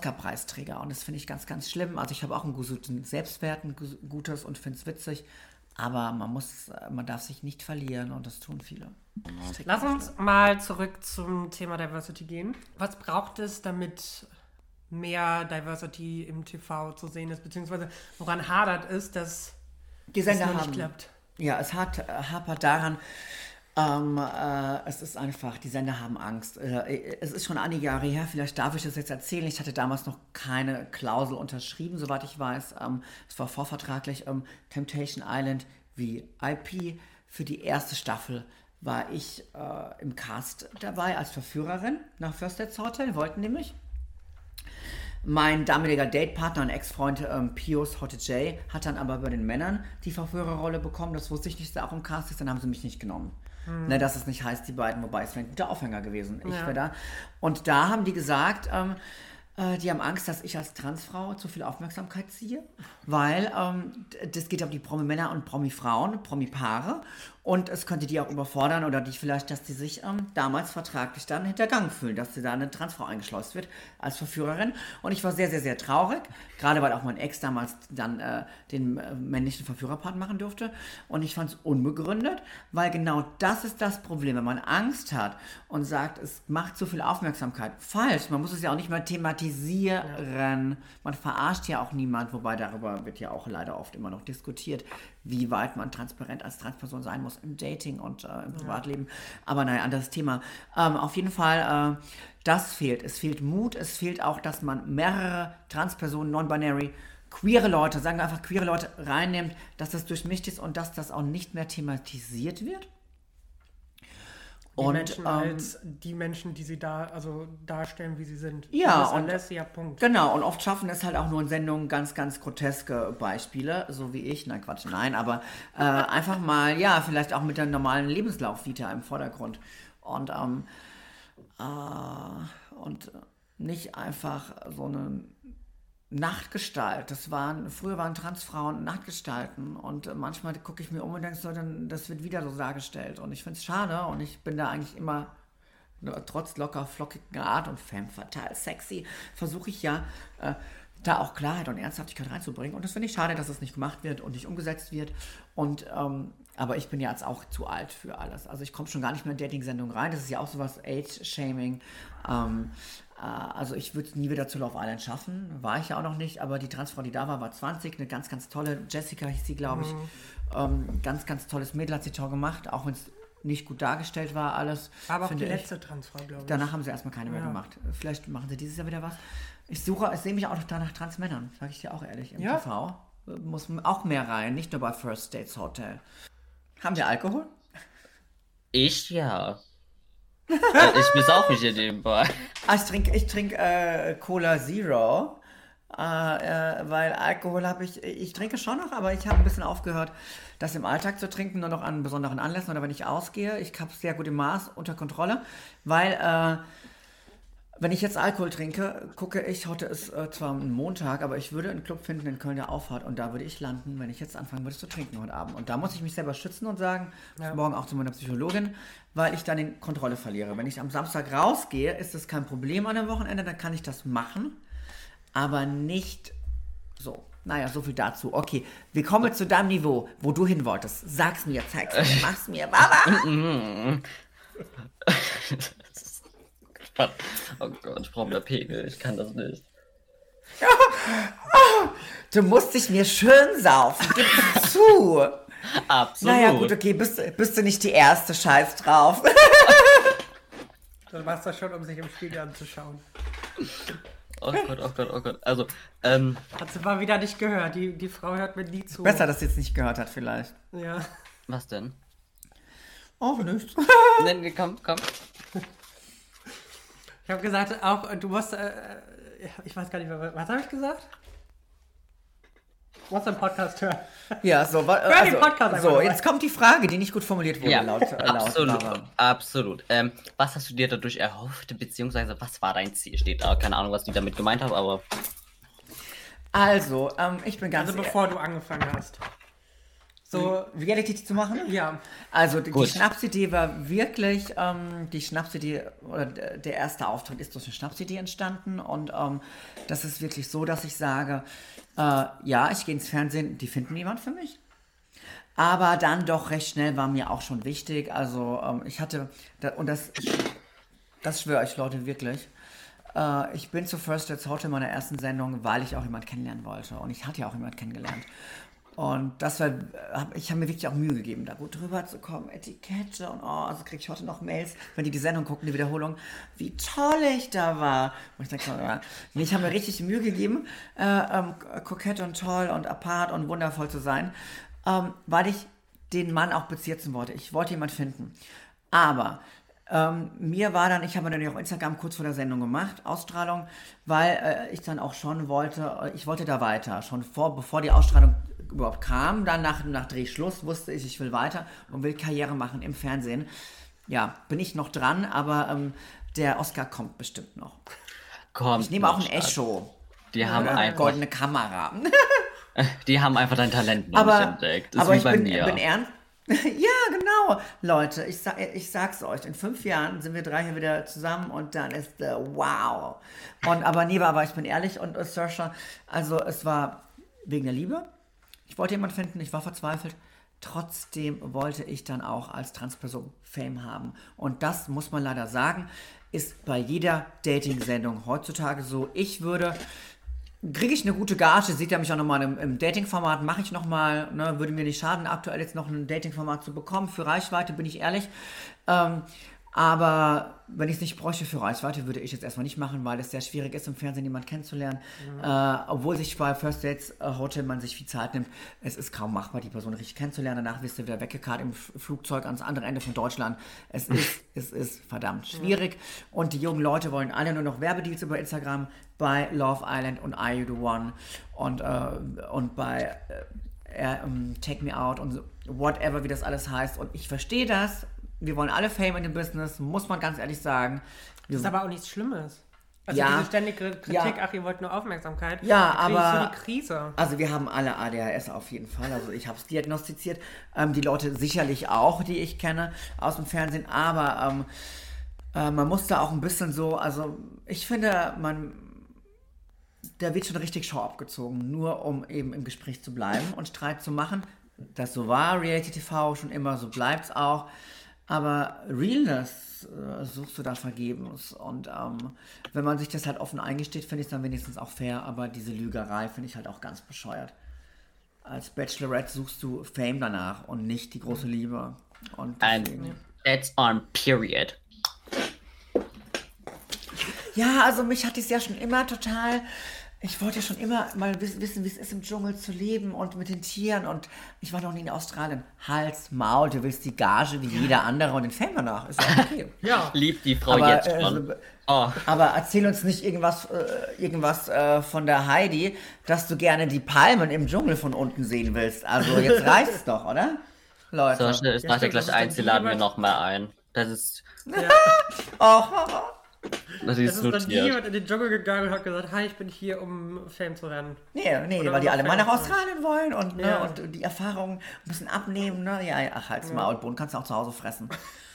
Speaker 2: Oscar-Preisträger und das finde ich ganz, ganz schlimm. Also ich habe auch einen guten Selbstwert, ein gutes und finde es witzig, Aber man darf sich nicht verlieren und das tun viele.
Speaker 3: Lass uns mal zurück zum Thema Diversity gehen. Was braucht es, damit mehr Diversity im TV zu sehen ist, beziehungsweise woran hadert es, dass
Speaker 2: Die Sender
Speaker 3: es noch nicht
Speaker 2: haben,
Speaker 3: klappt?
Speaker 2: ja, es hapert daran, es ist einfach, die Sender haben Angst. Es ist schon einige Jahre her, vielleicht darf ich das jetzt erzählen. Ich hatte damals noch keine Klausel unterschrieben, soweit ich weiß. Es war vorvertraglich. Temptation Island VIP. Für die erste Staffel war ich im Cast dabei als Verführerin nach First Dates Hotel, wollten nämlich. Mein damaliger Datepartner und Ex-Freund Pius Hotte J hat dann aber bei den Männern die Verführerrolle bekommen. Das wusste ich nicht, dass er auch im Cast ist, dann haben sie mich nicht genommen. Ne, dass es nicht heißt, die beiden, wobei es wäre ein guter Aufhänger gewesen. Ich wäre da. Und da haben die gesagt, die haben Angst, dass ich als Transfrau zu viel Aufmerksamkeit ziehe, weil das geht um die Promi-Männer und Promi-Frauen, Promi-Paare und es könnte die auch überfordern oder die vielleicht, dass die sich damals vertraglich dann hintergangen fühlen, dass sie da eine Transfrau eingeschleust wird als Verführerin und ich war sehr, sehr, sehr traurig, gerade weil auch mein Ex damals dann den männlichen Verführerpart machen durfte und ich fand es unbegründet, weil genau das ist das Problem, wenn man Angst hat und sagt, es macht zu viel Aufmerksamkeit. Falsch, man muss es ja auch nicht mehr thematisieren, man verarscht ja auch niemand, wobei darüber wird ja auch leider oft immer noch diskutiert, wie weit man transparent als Transperson sein muss im Dating und im Privatleben. Aber naja, anderes Thema. Auf jeden Fall, das fehlt. Es fehlt Mut, es fehlt auch, dass man mehrere Transpersonen, non-binary, queere Leute, sagen wir einfach queere Leute reinnimmt, dass das durchmischt ist und dass das auch nicht mehr thematisiert wird.
Speaker 3: Die Menschen, die sie darstellen, wie sie sind.
Speaker 2: Ja,
Speaker 3: das ist
Speaker 2: und
Speaker 3: Alessia, Punkt.
Speaker 2: Genau, und oft schaffen es halt auch nur in Sendungen ganz, ganz groteske Beispiele, so wie ich, nein, Quatsch, nein, aber einfach mal, ja, vielleicht auch mit der normalen Lebenslauf-Vita im Vordergrund und nicht einfach so eine Nachtgestalt. Früher waren Transfrauen Nachtgestalten und manchmal gucke ich mir um und denke so, das wird wieder so dargestellt und ich finde es schade und ich bin da eigentlich immer trotz locker flockigen Art und femme fatale sexy, versuche ich ja da auch Klarheit und Ernsthaftigkeit reinzubringen und das finde ich schade, dass das nicht gemacht wird und nicht umgesetzt wird und aber ich bin ja jetzt auch zu alt für alles. Also ich komme schon gar nicht mehr in Dating-Sendungen rein. Das ist ja auch sowas Age-Shaming. Also ich würde es nie wieder zu Love Island schaffen. War ich ja auch noch nicht. Aber die Transfrau, die da war 20. Eine ganz, ganz tolle. Jessica hieß sie, glaube ich. Ganz, ganz tolles Mädel hat sie toll gemacht. Auch wenn es nicht gut dargestellt war alles.
Speaker 3: Aber auch die letzte Transfrau, glaube ich.
Speaker 2: Danach haben sie erstmal keine mehr gemacht. Vielleicht machen sie dieses Jahr wieder was. Ich sehe mich auch noch da nach Transmännern. Sage ich dir auch ehrlich. Im TV muss auch mehr rein. Nicht nur bei First Dates Hotel. Haben wir Alkohol?
Speaker 1: Ich ja. Ich besaufe mich hier nebenbei.
Speaker 2: Ich trinke Cola Zero, weil Alkohol ich trinke schon noch, aber ich habe ein bisschen aufgehört, das im Alltag zu trinken, nur noch an besonderen Anlässen oder wenn ich ausgehe. Ich habe es sehr gut im Maß unter Kontrolle, weil wenn ich jetzt Alkohol trinke, gucke ich, heute ist zwar ein Montag, aber ich würde einen Club finden in Köln, der aufhat und da würde ich landen, wenn ich jetzt anfangen würde zu trinken heute Abend. Und da muss ich mich selber schützen und sagen, morgen auch zu meiner Psychologin, weil ich dann die Kontrolle verliere. Wenn ich am Samstag rausgehe, ist das kein Problem an dem Wochenende, dann kann ich das machen, aber nicht so. Naja, so viel dazu. Okay, wir kommen zu deinem Niveau, wo du hin wolltest. Sag's mir, zeig's mir, mach's mir, Baba!
Speaker 1: Oh Gott, ich brauche mehr Pegel, ich kann das nicht.
Speaker 2: Du musst dich mir schön saufen, gib es zu.
Speaker 1: Absolut.
Speaker 2: Naja, gut, okay, bist du nicht die erste, scheiß drauf.
Speaker 3: Du machst das schon, um sich im Spiegel anzuschauen.
Speaker 1: Oh Gott, oh Gott, oh Gott. Also,
Speaker 3: Hat sie mal wieder nicht gehört, die Frau hört mir nie zu.
Speaker 2: Besser, dass sie jetzt nicht gehört hat, vielleicht.
Speaker 3: Ja.
Speaker 1: Was denn?
Speaker 2: Oh, nichts.
Speaker 1: Nee, komm.
Speaker 3: Ich habe gesagt, auch du musst, ich weiß gar nicht mehr, was habe ich gesagt? Du musst den Podcast hören.
Speaker 2: Ja, so,
Speaker 3: den Podcast einfach
Speaker 2: so
Speaker 3: dabei.
Speaker 2: jetzt kommt die Frage, die nicht gut formuliert wurde,
Speaker 1: Ja,
Speaker 2: laut
Speaker 1: absolut,
Speaker 2: Lara.
Speaker 1: absolut. Was hast du dir dadurch erhofft, beziehungsweise was war dein Ziel? Steht da, keine Ahnung, was die damit gemeint haben, aber...
Speaker 2: Also, ich bin ganz...
Speaker 3: Also bevor du angefangen hast. So,
Speaker 2: Reality zu machen?
Speaker 3: ja.
Speaker 2: Also die
Speaker 1: Gut.
Speaker 2: Schnapsidee war wirklich, die Schnapsidee, oder der erste Auftritt ist durch eine Schnapsidee entstanden und das ist wirklich so, dass ich sage, ja, ich gehe ins Fernsehen, die finden niemand für mich. Aber dann doch recht schnell war mir auch schon wichtig. Also ich hatte, und das schwöre ich Leute wirklich, ich bin zu First Dates Hotel in meiner ersten Sendung, weil ich auch jemanden kennenlernen wollte. Und ich hatte ja auch jemanden kennengelernt. Und ich habe mir wirklich auch Mühe gegeben, da gut drüber zu kommen. Etikette und also kriege ich heute noch Mails, wenn die Sendung gucken, die Wiederholung, wie toll ich da war. Und ich denke so, nee, ich habe mir richtig Mühe gegeben, kokett und toll und apart und wundervoll zu sein, weil ich den Mann auch bezirzen wollte. Ich wollte jemanden finden. Aber mir war dann, ich habe dann auch Instagram kurz vor der Sendung gemacht, Ausstrahlung, weil ich dann auch schon wollte, ich wollte da weiter, schon bevor die Ausstrahlung überhaupt kam, dann nach Drehschluss wusste ich will weiter und will Karriere machen im Fernsehen. Ja, bin ich noch dran, aber der Oscar kommt bestimmt noch. Ich nehme auch ein Echo.
Speaker 1: Die haben
Speaker 2: eine
Speaker 1: einfach,
Speaker 2: goldene Kamera.
Speaker 1: die haben einfach dein Talent noch nicht entdeckt. Das
Speaker 2: aber
Speaker 1: ist wie
Speaker 2: ich
Speaker 1: bei mir.
Speaker 2: bin ernst. Ja, genau. Leute, ich sag's euch, in 5 Jahren sind wir 3 hier wieder zusammen und dann ist wow. Aber ich bin ehrlich und Saoirse, also es war wegen der Liebe. Ich wollte jemanden finden, ich war verzweifelt. Trotzdem wollte ich dann auch als Transperson Fame haben. Und das, muss man leider sagen, ist bei jeder Dating-Sendung heutzutage so. Kriege ich eine gute Gage, seht ihr mich auch nochmal im Dating-Format, mache ich nochmal, ne, würde mir nicht schaden, aktuell jetzt noch ein Dating-Format zu bekommen, für Reichweite, bin ich ehrlich. Aber wenn ich es nicht bräuchte für Reichweite, würde ich es erstmal nicht machen, weil es sehr schwierig ist, im Fernsehen jemanden kennenzulernen. Obwohl sich bei First Dates Hotel man sich viel Zeit nimmt, es ist kaum machbar, die Person richtig kennenzulernen. Danach wirst du wieder weggekarrt im Flugzeug ans andere Ende von Deutschland. Es ist verdammt schwierig. Und die jungen Leute wollen alle nur noch Werbedeals über Instagram bei Love Island und Are You The One und bei Take Me Out und so, whatever, wie das alles heißt. Und ich verstehe das. Wir wollen alle Fame in dem Business, muss man ganz ehrlich sagen.
Speaker 3: Das ist aber auch nichts Schlimmes. Also
Speaker 2: Ja.
Speaker 3: diese ständige Kritik, ach, ihr wollt nur Aufmerksamkeit.
Speaker 2: Ja,
Speaker 3: da krieg ich
Speaker 2: aber-
Speaker 3: so die Krise.
Speaker 2: Also wir haben alle ADHS auf jeden Fall, also ich habe es diagnostiziert, die Leute sicherlich auch, die ich kenne aus dem Fernsehen, aber man muss da auch ein bisschen so, also ich finde, da wird schon richtig Show abgezogen, nur um eben im Gespräch zu bleiben und Streit zu machen. Das so war Reality TV schon immer, so bleibt's auch. Aber Realness suchst du da vergebens. Und wenn man sich das halt offen eingesteht, finde ich es dann wenigstens auch fair. Aber diese Lügerei finde ich halt auch ganz bescheuert. Als Bachelorette suchst du Fame danach und nicht die große Liebe. Und deswegen.
Speaker 1: And that's on period.
Speaker 2: Ja, also mich hat es ja schon immer total... Ich wollte ja schon immer mal wissen, wie es ist, im Dschungel zu leben und mit den Tieren. Und ich war noch nie in Australien. Hals, Maul, du willst die Gage wie jeder andere und den Fame danach. Ist ja okay.
Speaker 3: Ja.
Speaker 1: Liebt die Frau
Speaker 2: Aber,
Speaker 1: jetzt schon.
Speaker 2: Aber erzähl uns nicht irgendwas von der Heidi, dass du gerne die Palmen im Dschungel von unten sehen willst. Also jetzt reicht es doch, oder? Leute.
Speaker 1: Solche ist nach der
Speaker 3: stimmt,
Speaker 1: gleich
Speaker 3: das ist
Speaker 1: eins, die
Speaker 3: dann
Speaker 1: laden wir
Speaker 3: jemand-
Speaker 1: nochmal ein. Das ist
Speaker 2: Oh,
Speaker 1: das
Speaker 3: Es ist dann
Speaker 1: notiert.
Speaker 3: jemand in den Dschungel gegangen und hat gesagt, hi, ich bin hier, um Fame zu werden.
Speaker 2: nee,
Speaker 3: Oder
Speaker 2: weil die alle mal nach
Speaker 3: Fame.
Speaker 2: Australien wollen und, ne,
Speaker 3: Ja.
Speaker 2: und die Erfahrung ein bisschen abnehmen. Ne? Ja, ach, halt's Maul, Bohnen kannst du auch zu Hause fressen.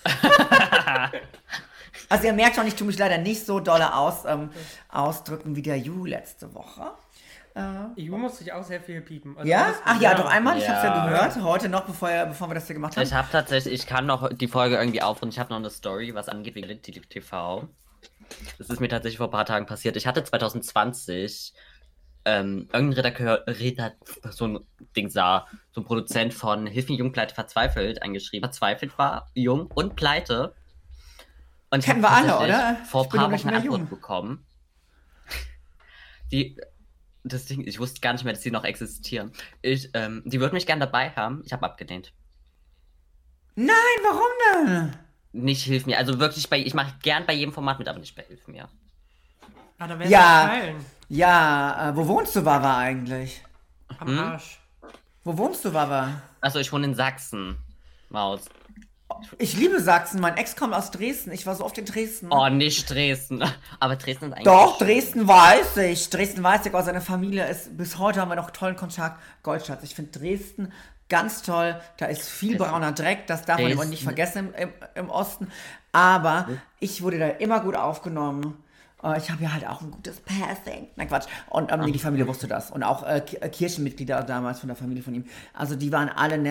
Speaker 2: Also ihr merkt schon, ich tue mich leider nicht so dolle ausdrücken wie der Ju letzte Woche.
Speaker 3: EU musste ich auch sehr viel piepen. Also
Speaker 2: Ja?
Speaker 3: alles-
Speaker 2: Ach ja, doch einmal, ich hab's ja
Speaker 1: Ja.
Speaker 2: gehört, heute noch, bevor wir das hier gemacht haben.
Speaker 1: Ich kann noch die Folge irgendwie aufrufen. Ich habe noch eine Story, was angeht wegen TV. Das ist mir tatsächlich vor ein paar Tagen passiert. Ich hatte 2020 irgendein Redakteur, so ein Ding sah, so ein Produzent von Hilf mir jung, pleite, verzweifelt eingeschrieben. Verzweifelt war, jung und pleite. Und ich
Speaker 2: Kennen
Speaker 1: hab
Speaker 2: wir alle,
Speaker 1: tatsächlich
Speaker 2: oder?
Speaker 1: Vor
Speaker 2: Ich
Speaker 1: ein
Speaker 2: bin
Speaker 1: paar
Speaker 2: doch nicht
Speaker 1: Wochen eine
Speaker 2: mehr
Speaker 1: Antwort
Speaker 2: jung.
Speaker 1: bekommen. Ich wusste gar nicht mehr, dass die noch existieren. Die würden mich gern dabei haben. Ich habe abgelehnt.
Speaker 2: Nein, warum denn?
Speaker 1: Nicht Hilf mir. Also wirklich, ich mache gern bei jedem Format mit, aber nicht bei Hilf mir.
Speaker 3: Ah, da wäre
Speaker 2: Ja.
Speaker 3: Teilen.
Speaker 2: Ja, wo wohnst du, Wawa, eigentlich?
Speaker 3: Am Arsch.
Speaker 2: Wo wohnst du, Wawa?
Speaker 1: Also ich wohne in Sachsen. Maus.
Speaker 2: Ich liebe Sachsen, mein Ex kommt aus Dresden, ich war so oft in Dresden.
Speaker 1: Oh, nicht Dresden. Aber Dresden ist eigentlich.
Speaker 2: Doch,
Speaker 1: schön.
Speaker 2: Dresden weiß ich. Dresden weiß ich, auch seine Familie ist, bis heute haben wir noch tollen Kontakt. Goldschatz, ich finde Dresden ganz toll. Da ist viel brauner Dreck, das darf man immer nicht vergessen im Osten. Aber ich wurde da immer gut aufgenommen. Ich habe ja halt auch ein gutes Passing. Nein, Quatsch. Und nee, die Familie wusste das. Und auch Kirchenmitglieder damals von der Familie von ihm. Also die waren alle nett.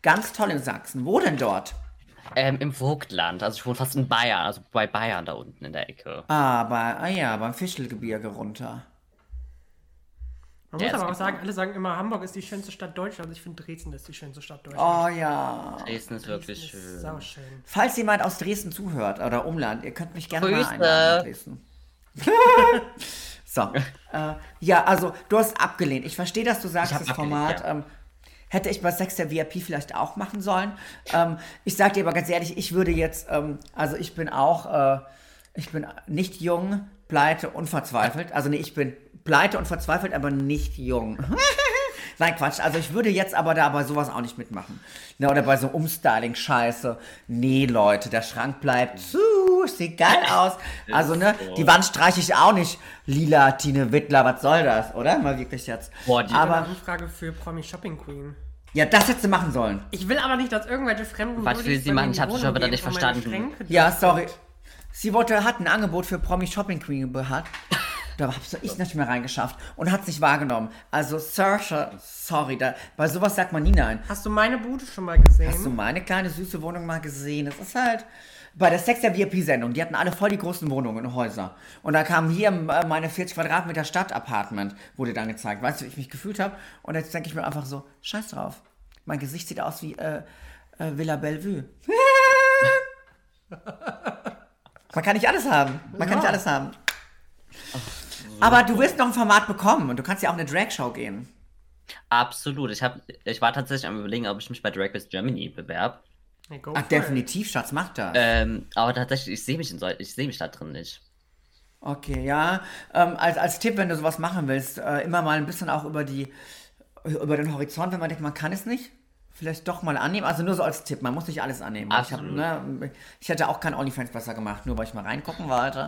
Speaker 2: Ganz toll in Sachsen. Wo denn dort?
Speaker 1: Im Vogtland, also ich wohne fast in Bayern, also bei Bayern da unten in der Ecke.
Speaker 2: Beim Fischelgebirge runter.
Speaker 3: Man
Speaker 1: Ja,
Speaker 3: muss
Speaker 1: es
Speaker 3: aber auch
Speaker 1: gibt
Speaker 3: sagen, alle sagen immer, Hamburg ist die schönste Stadt Deutschlands. Ich finde, Dresden ist die schönste Stadt
Speaker 2: Oh
Speaker 3: Deutschlands.
Speaker 2: ja.
Speaker 1: Dresden ist wirklich
Speaker 3: Dresden ist
Speaker 1: schön.
Speaker 3: sauschön.
Speaker 2: Falls jemand aus Dresden zuhört oder Umland, ihr könnt mich gerne mal
Speaker 1: Grüße.
Speaker 2: einladen nach Dresden. So. Ja, also du hast abgelehnt. Ich verstehe, dass du sagst,
Speaker 1: Ich hab
Speaker 2: das Format
Speaker 1: abgelehnt,
Speaker 2: hätte ich bei Sex der VIP vielleicht auch machen sollen. Ich sag dir aber ganz ehrlich, ich würde jetzt, also ich bin auch, ich bin nicht jung, pleite und verzweifelt. Also nee, ich bin pleite und verzweifelt, aber nicht jung. Nein, Quatsch. Also ich würde jetzt aber da bei sowas auch nicht mitmachen. Ne, oder bei so Umstyling-Scheiße. Nee, Leute, der Schrank bleibt zu. Sieht geil aus. Also, ne, die Wand streiche ich auch nicht. Lila, Tine Wittler, was soll das, oder? Mal wirklich jetzt.
Speaker 1: Boah, die-
Speaker 3: Aber
Speaker 2: Aber,
Speaker 3: eine Umfrage für Promi Shopping Queen.
Speaker 2: ja, das hättest du machen sollen.
Speaker 3: Ich will aber nicht, dass irgendwelche fremden
Speaker 1: Was will
Speaker 3: Dullis
Speaker 1: sie
Speaker 3: bei mir
Speaker 1: machen?
Speaker 3: in die
Speaker 1: Ich hab's
Speaker 3: Wohnung
Speaker 1: aber dann
Speaker 3: gehen
Speaker 1: nicht
Speaker 3: und meine
Speaker 1: verstanden.
Speaker 3: Schränke
Speaker 2: Ja,
Speaker 3: durch-
Speaker 2: sorry. Sie hat ein Angebot für Promi Shopping Queen gehabt. Da hab's ich nicht mehr reingeschafft und hat es nicht wahrgenommen. Also, Saoirse, sorry, bei sowas sagt man nie nein.
Speaker 3: Hast du meine Bude schon mal gesehen?
Speaker 2: Hast du meine kleine süße Wohnung mal gesehen? Das ist halt bei der Sex der VIP-Sendung. Die hatten alle voll die großen Wohnungen und Häuser. Und da kam hier meine 40 Quadratmeter Stadt-Apartment, wurde dann gezeigt. Weißt du, wie ich mich gefühlt habe? Und jetzt denke ich mir einfach so, scheiß drauf. Mein Gesicht sieht aus wie Villa Bellevue. Man kann nicht alles haben. Man kann nicht alles haben. Aber du wirst noch ein Format bekommen und du kannst ja auch in eine Drag-Show gehen.
Speaker 1: Absolut. Ich war tatsächlich am Überlegen, ob ich mich bei Drag Race Germany bewerbe.
Speaker 3: Nee, go
Speaker 2: Ach,
Speaker 3: for it.
Speaker 2: definitiv, Schatz, mach das.
Speaker 1: Aber tatsächlich, ich sehe mich da drin nicht.
Speaker 2: Okay, ja. Als Tipp, wenn du sowas machen willst, immer mal ein bisschen auch über den Horizont, wenn man denkt, man kann es nicht, vielleicht doch mal annehmen. Also nur so als Tipp, man muss nicht alles annehmen.
Speaker 1: Absolut.
Speaker 2: Ich hätte auch kein OnlyFans besser gemacht, nur weil ich mal reingucken wollte.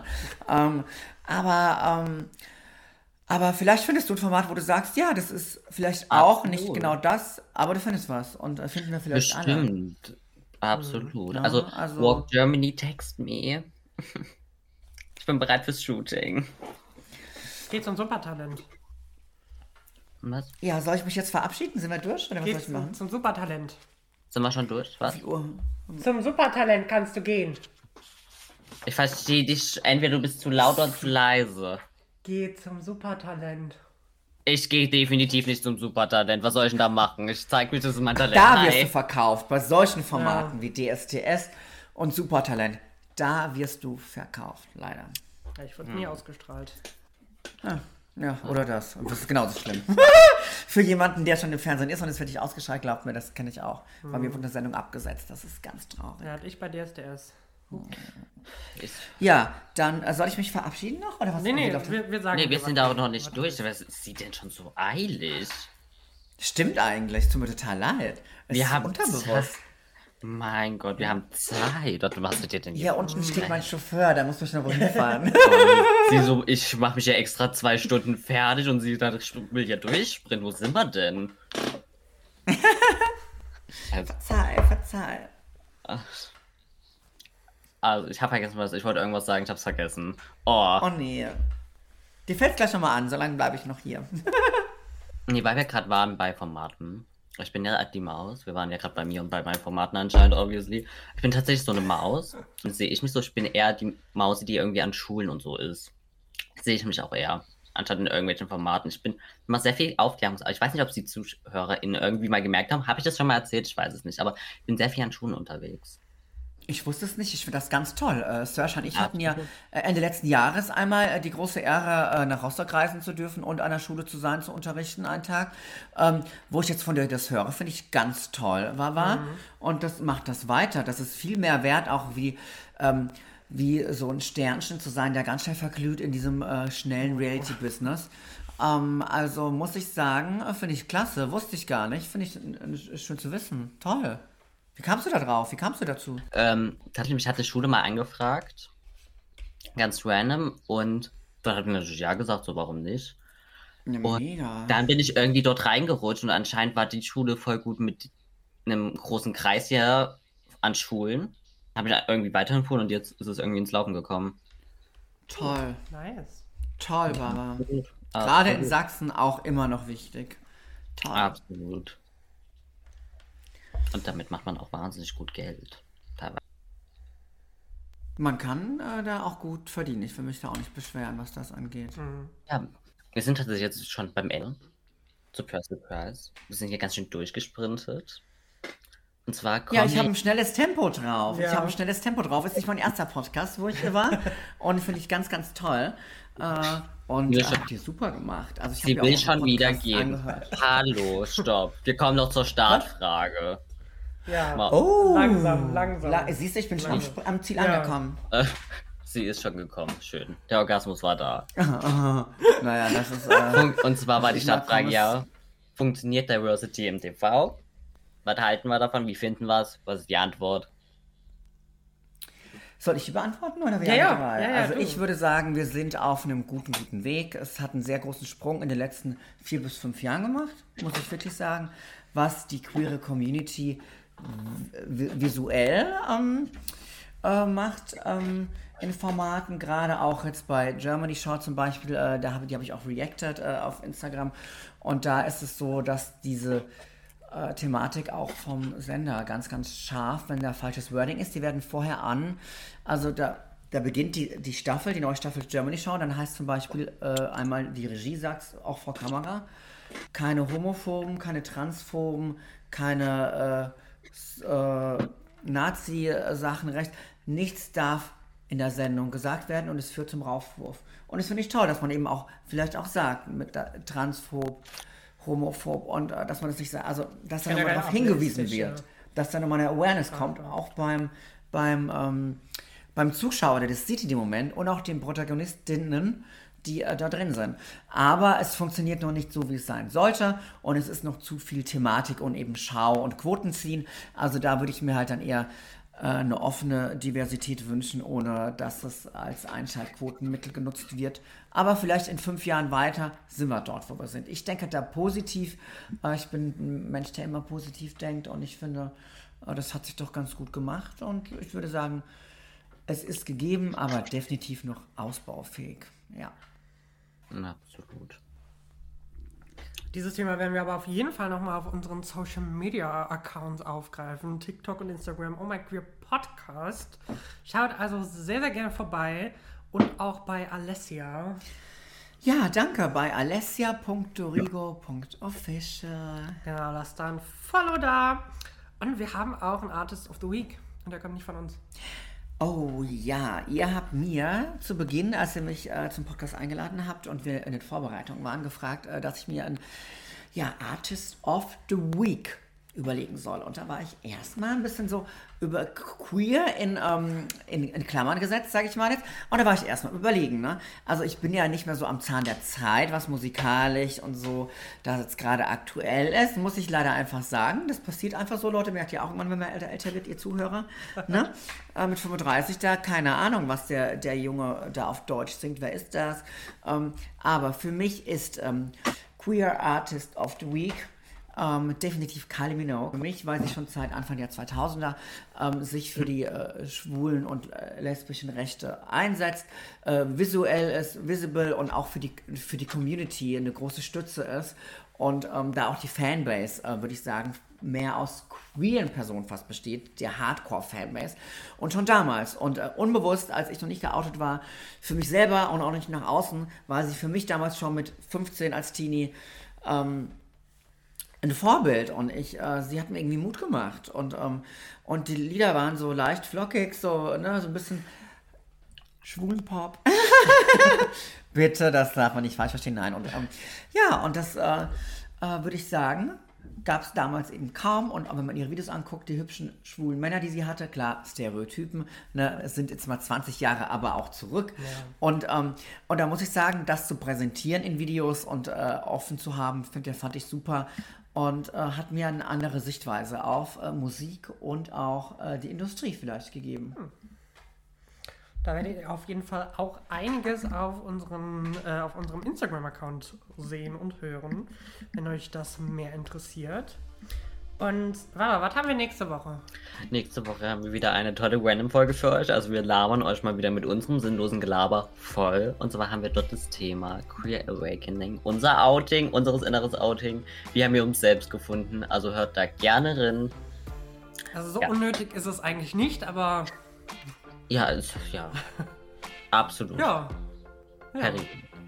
Speaker 2: Aber vielleicht findest du ein Format, wo du sagst, ja, das ist vielleicht auch
Speaker 1: Absolut.
Speaker 2: nicht genau das, aber du findest was und finden wir vielleicht alle.
Speaker 1: Bestimmt. Absolut.
Speaker 2: Ja,
Speaker 1: Also,
Speaker 2: also-
Speaker 1: Walk Germany, text me. Ich bin bereit fürs Shooting.
Speaker 3: Geht zum Supertalent.
Speaker 1: Was?
Speaker 2: Ja, soll ich mich jetzt verabschieden? Sind wir durch oder was soll
Speaker 3: Geht
Speaker 2: ich machen?
Speaker 3: zum Supertalent.
Speaker 1: Sind wir schon durch? Was?
Speaker 2: Wie Uhr?
Speaker 3: Zum Supertalent kannst du gehen.
Speaker 1: Ich verstehe dich. Entweder du bist zu laut oder zu leise.
Speaker 3: Geh zum Supertalent.
Speaker 1: Ich gehe definitiv nicht zum Supertalent. Was soll ich denn da machen? Ich zeig mich, das ist mein Talent.
Speaker 2: Da wirst
Speaker 1: Hi.
Speaker 2: du verkauft, bei solchen Formaten wie DSDS und Supertalent. Da wirst du verkauft, leider.
Speaker 3: Ja, ich wurde nie ausgestrahlt.
Speaker 2: Ja, oder das. Und das ist genauso schlimm. Für jemanden, der schon im Fernsehen ist und es wird nicht ausgestrahlt, glaubt mir, das kenne ich auch. Bei mir wurde eine Sendung abgesetzt. Das ist ganz traurig.
Speaker 3: Ja, hatte ich bei DSDS.
Speaker 2: Ja, dann soll ich mich verabschieden noch? Oder was
Speaker 3: Nee,
Speaker 2: haben
Speaker 3: nee,
Speaker 2: Sie doch-
Speaker 3: wir sagen.
Speaker 1: Nee, wir sind
Speaker 3: was-
Speaker 1: da auch noch nicht durch. Was ist sie denn schon so eilig?
Speaker 2: Stimmt eigentlich, tut mir total leid. Es
Speaker 1: Wir
Speaker 2: ist
Speaker 1: haben
Speaker 2: unterbewusst.
Speaker 1: Zeit. Mein Gott, wir haben Zeit. Oder was hast du dir denn
Speaker 2: Hier unten steht mein Chauffeur, da muss ich noch wohl hinfahren.
Speaker 1: Sie so, ich mache mich ja extra 2 Stunden fertig und sie dann will ja durchsprinten. Wo sind wir denn?
Speaker 2: Verzeih.
Speaker 1: Also, ich habe vergessen, was. Ich wollte irgendwas sagen, ich hab's vergessen. Oh.
Speaker 2: Oh nee. Dir fällt gleich nochmal an, solange bleibe ich noch hier.
Speaker 1: Nee, weil wir gerade waren bei Formaten. Ich bin ja die Maus. Wir waren ja gerade bei mir und bei meinen Formaten anscheinend, obviously. Ich bin tatsächlich so eine Maus. Und sehe ich mich so, ich bin eher die Maus, die irgendwie an Schulen und so ist. Sehe ich mich auch eher. Anstatt in irgendwelchen Formaten. Ich bin immer sehr viel Aufklärungsarbeit. Ich weiß nicht, ob es die ZuhörerInnen irgendwie mal gemerkt haben. Habe ich das schon mal erzählt? Ich weiß es nicht. Aber ich bin sehr viel an Schulen unterwegs.
Speaker 2: Ich wusste es nicht, ich finde das ganz toll. Serge und ich hatten ja Ende letzten Jahres einmal die große Ehre, nach Rostock reisen zu dürfen und an der Schule zu sein, zu unterrichten einen Tag. Wo ich jetzt von dir das höre, finde ich ganz toll. Und das macht das weiter. Das ist viel mehr wert, auch wie so ein Sternchen zu sein, der ganz schnell verglüht in diesem schnellen Reality-Business. Also muss ich sagen, finde ich klasse, wusste ich gar nicht. Finde ich schön zu wissen. Toll. Wie kamst du da drauf? Wie kamst du dazu?
Speaker 1: Tatsächlich, mich hat die Schule mal angefragt. Ganz random. Und dann hat mir natürlich ja gesagt, so warum nicht.
Speaker 2: Ja,
Speaker 1: Und
Speaker 2: mega.
Speaker 1: dann bin ich irgendwie dort reingerutscht und anscheinend war die Schule voll gut mit einem großen Kreis hier an Schulen. Habe ich irgendwie weiterempfohlen und jetzt ist es irgendwie ins Laufen gekommen.
Speaker 2: Toll.
Speaker 3: Nice.
Speaker 2: Toll, Baba. Gerade in Sachsen auch immer noch wichtig. Toll.
Speaker 1: Absolut. Und damit macht man auch wahnsinnig gut Geld. Teilweise.
Speaker 2: Man kann da auch gut verdienen. Ich will mich da auch nicht beschweren, was das angeht.
Speaker 1: Ja, wir sind tatsächlich jetzt schon beim Ende. Surprise, surprise. Wir sind hier ganz schön durchgesprintet. Und zwar kommen
Speaker 2: Ja, ich habe ein schnelles Tempo drauf.
Speaker 3: Ja.
Speaker 2: Ich habe ein schnelles Tempo drauf. Ist nicht mein erster Podcast, wo ich war. Und finde ich ganz, ganz toll. Und
Speaker 1: Ja, schon.
Speaker 2: habt ihr super gemacht. Also ich
Speaker 1: Sie
Speaker 2: habe
Speaker 1: will
Speaker 2: mir auch
Speaker 1: schon
Speaker 2: unseren
Speaker 1: wieder
Speaker 2: Podcast
Speaker 1: gehen.
Speaker 2: angehört.
Speaker 1: Hallo, stopp. Wir kommen noch zur Startfrage.
Speaker 3: Ja.
Speaker 1: Mal-
Speaker 2: Oh!
Speaker 3: Langsam.
Speaker 2: Siehst du, ich bin schon am Ziel
Speaker 3: Ja.
Speaker 2: angekommen.
Speaker 1: Sie ist schon gekommen. Schön. Der Orgasmus war da.
Speaker 2: Naja, das ist...
Speaker 1: Und zwar war die
Speaker 2: Ich mag
Speaker 1: Startfrage
Speaker 2: Pommes.
Speaker 1: ja, funktioniert Diversity im TV? Was halten wir davon? Wie finden wir es? Was ist die Antwort?
Speaker 2: Soll ich die beantworten oder wir
Speaker 3: Ja,
Speaker 2: alle drei?
Speaker 3: ja,
Speaker 2: Also
Speaker 3: du.
Speaker 2: ich würde sagen, wir sind auf einem guten Weg. Es hat einen sehr großen Sprung in den letzten 4 bis 5 Jahren gemacht, muss ich wirklich sagen, was die queere Community visuell macht in Formaten, gerade auch jetzt bei Germany Show zum Beispiel, die habe ich auch reacted auf Instagram, und da ist es so, dass diese Thematik auch vom Sender ganz, ganz scharf, wenn da falsches Wording ist. Die werden vorher also da beginnt die Staffel, die neue Staffel Germany Show, dann heißt zum Beispiel einmal, die Regie sagt auch vor Kamera, keine Homophoben, keine Transphoben, keine Nazi-Sachen rechts, nichts darf in der Sendung gesagt werden und es führt zum Raufwurf. Und das finde ich toll, dass man eben auch vielleicht auch sagt, mit Transphob, homophob, und dass man das nicht sagt, also dass da nochmal
Speaker 3: Generell
Speaker 2: darauf hingewiesen
Speaker 3: ableistisch,
Speaker 2: wird,
Speaker 3: ja.
Speaker 2: dass da nochmal eine Awareness kommt, auch beim Zuschauer, der das sieht in dem Moment, und auch den Protagonistinnen, die da drin sind. Aber es funktioniert noch nicht so, wie es sein sollte, und es ist noch zu viel Thematik und eben Schau und Quoten ziehen. Also da würde ich mir halt dann eher eine offene Diversität wünschen, ohne dass es als Einschaltquotenmittel genutzt wird. Aber vielleicht in 5 Jahren weiter sind wir dort, wo wir sind. Ich denke da positiv. Ich bin ein Mensch, der immer positiv denkt, und ich finde, das hat sich doch ganz gut gemacht, und ich würde sagen, es ist gegeben, aber definitiv noch ausbaufähig. Ja.
Speaker 1: Absolut.
Speaker 3: Dieses Thema werden wir aber auf jeden Fall nochmal auf unseren Social Media Accounts aufgreifen. TikTok und Instagram, Oh My Queer Podcast. Schaut also sehr, sehr gerne vorbei. Und auch bei Alessia.
Speaker 2: Ja, danke, bei alessia.dorigo.official.
Speaker 3: Genau, lasst da ein Follow da. Und wir haben auch einen Artist of the Week. Und der kommt nicht von uns.
Speaker 2: Oh ja, ihr habt mir zu Beginn, als ihr mich zum Podcast eingeladen habt und wir in den Vorbereitungen waren, gefragt, dass ich mir einen Artist of the Week überlegen soll. Und da war ich erstmal ein bisschen so über queer in Klammern gesetzt, sage ich mal jetzt. Und da war ich erstmal überlegen. Ne? Also ich bin ja nicht mehr so am Zahn der Zeit, was musikalisch und so, das jetzt gerade aktuell ist, muss ich leider einfach sagen. Das passiert einfach so, Leute, merkt ihr auch irgendwann, wenn man älter wird, ihr Zuhörer. Ne? Mit 35 da, keine Ahnung, was der Junge da auf Deutsch singt, wer ist das? Aber für mich ist Queer Artist of the Week definitiv Kylie Minogue. Für mich, weil sie schon seit Anfang der 2000er sich für die schwulen und lesbischen Rechte einsetzt, visuell ist, visible, und auch für die Community eine große Stütze ist, und da auch die Fanbase, würde ich sagen, mehr aus queeren Personen fast besteht, der Hardcore-Fanbase. Und schon damals und unbewusst, als ich noch nicht geoutet war, für mich selber und auch nicht nach außen, war sie für mich damals schon mit 15 als Teenie ein Vorbild, und sie hat mir irgendwie Mut gemacht, und die Lieder waren so leicht flockig, so, ne, so ein bisschen schwulen Pop. Bitte, das darf man nicht falsch verstehen, nein. Und und das würde ich sagen, gab es damals eben kaum, und wenn man ihre Videos anguckt, die hübschen schwulen Männer, die sie hatte, klar, Stereotypen, ne, es sind jetzt mal 20 Jahre aber auch zurück. Ja. Und da muss ich sagen, das zu präsentieren in Videos und offen zu haben, fand ich super, und hat mir eine andere Sichtweise auf Musik und auch die Industrie vielleicht gegeben.
Speaker 3: Da werdet ihr auf jeden Fall auch einiges auf unserem Instagram-Account sehen und hören, wenn euch das mehr interessiert. Und was haben wir nächste Woche?
Speaker 1: Nächste Woche haben wir wieder eine tolle Random-Folge für euch. Also wir labern euch mal wieder mit unserem sinnlosen Gelaber voll. Und zwar haben wir dort das Thema Queer Awakening. Unser Outing, unseres inneres Outing. Wir haben hier uns selbst gefunden. Also hört da gerne rein.
Speaker 3: Also so
Speaker 1: Ja.
Speaker 3: unnötig ist es eigentlich nicht, aber
Speaker 1: Ja, absolut.
Speaker 3: ja.
Speaker 1: Harry.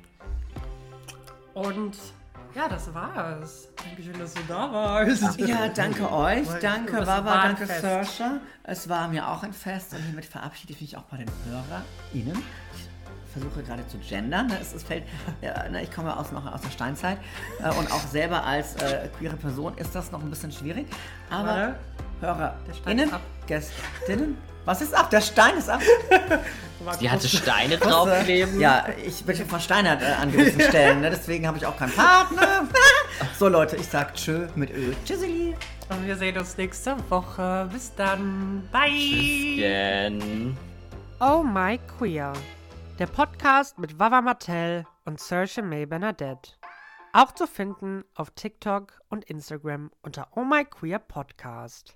Speaker 3: Und ja, das war's. Dankeschön, dass du da warst.
Speaker 2: Ja, danke euch. Danke,
Speaker 3: Das
Speaker 2: Wawa,
Speaker 3: war ein
Speaker 2: danke,
Speaker 3: Fest.
Speaker 2: Saoirse. Es war mir auch ein Fest und hiermit verabschiede ich mich auch bei den HörerInnen. Ich versuche gerade zu gendern. Ne? Ich komme noch aus der Steinzeit und auch selber als queere Person ist das noch ein bisschen schwierig. Aber
Speaker 3: Warte. Stein
Speaker 2: HörerInnen,
Speaker 3: ist ab.
Speaker 2: Gästinnen, was ist ab? Der Stein ist ab.
Speaker 1: Sie hatte Steine draufkleben.
Speaker 2: Ja, ich bin versteinert an gewissen Stellen, ne? Deswegen habe ich auch keinen Partner. So Leute, ich sag tschö mit Ö. Tschüsseli.
Speaker 3: Und wir sehen uns nächste Woche. Bis dann. Bye.
Speaker 1: Tschüsschen.
Speaker 3: Oh My Queer. Der Podcast mit Wawa Martell und Saoirse May Bernadette. Auch zu finden auf TikTok und Instagram unter Oh My Queer Podcast.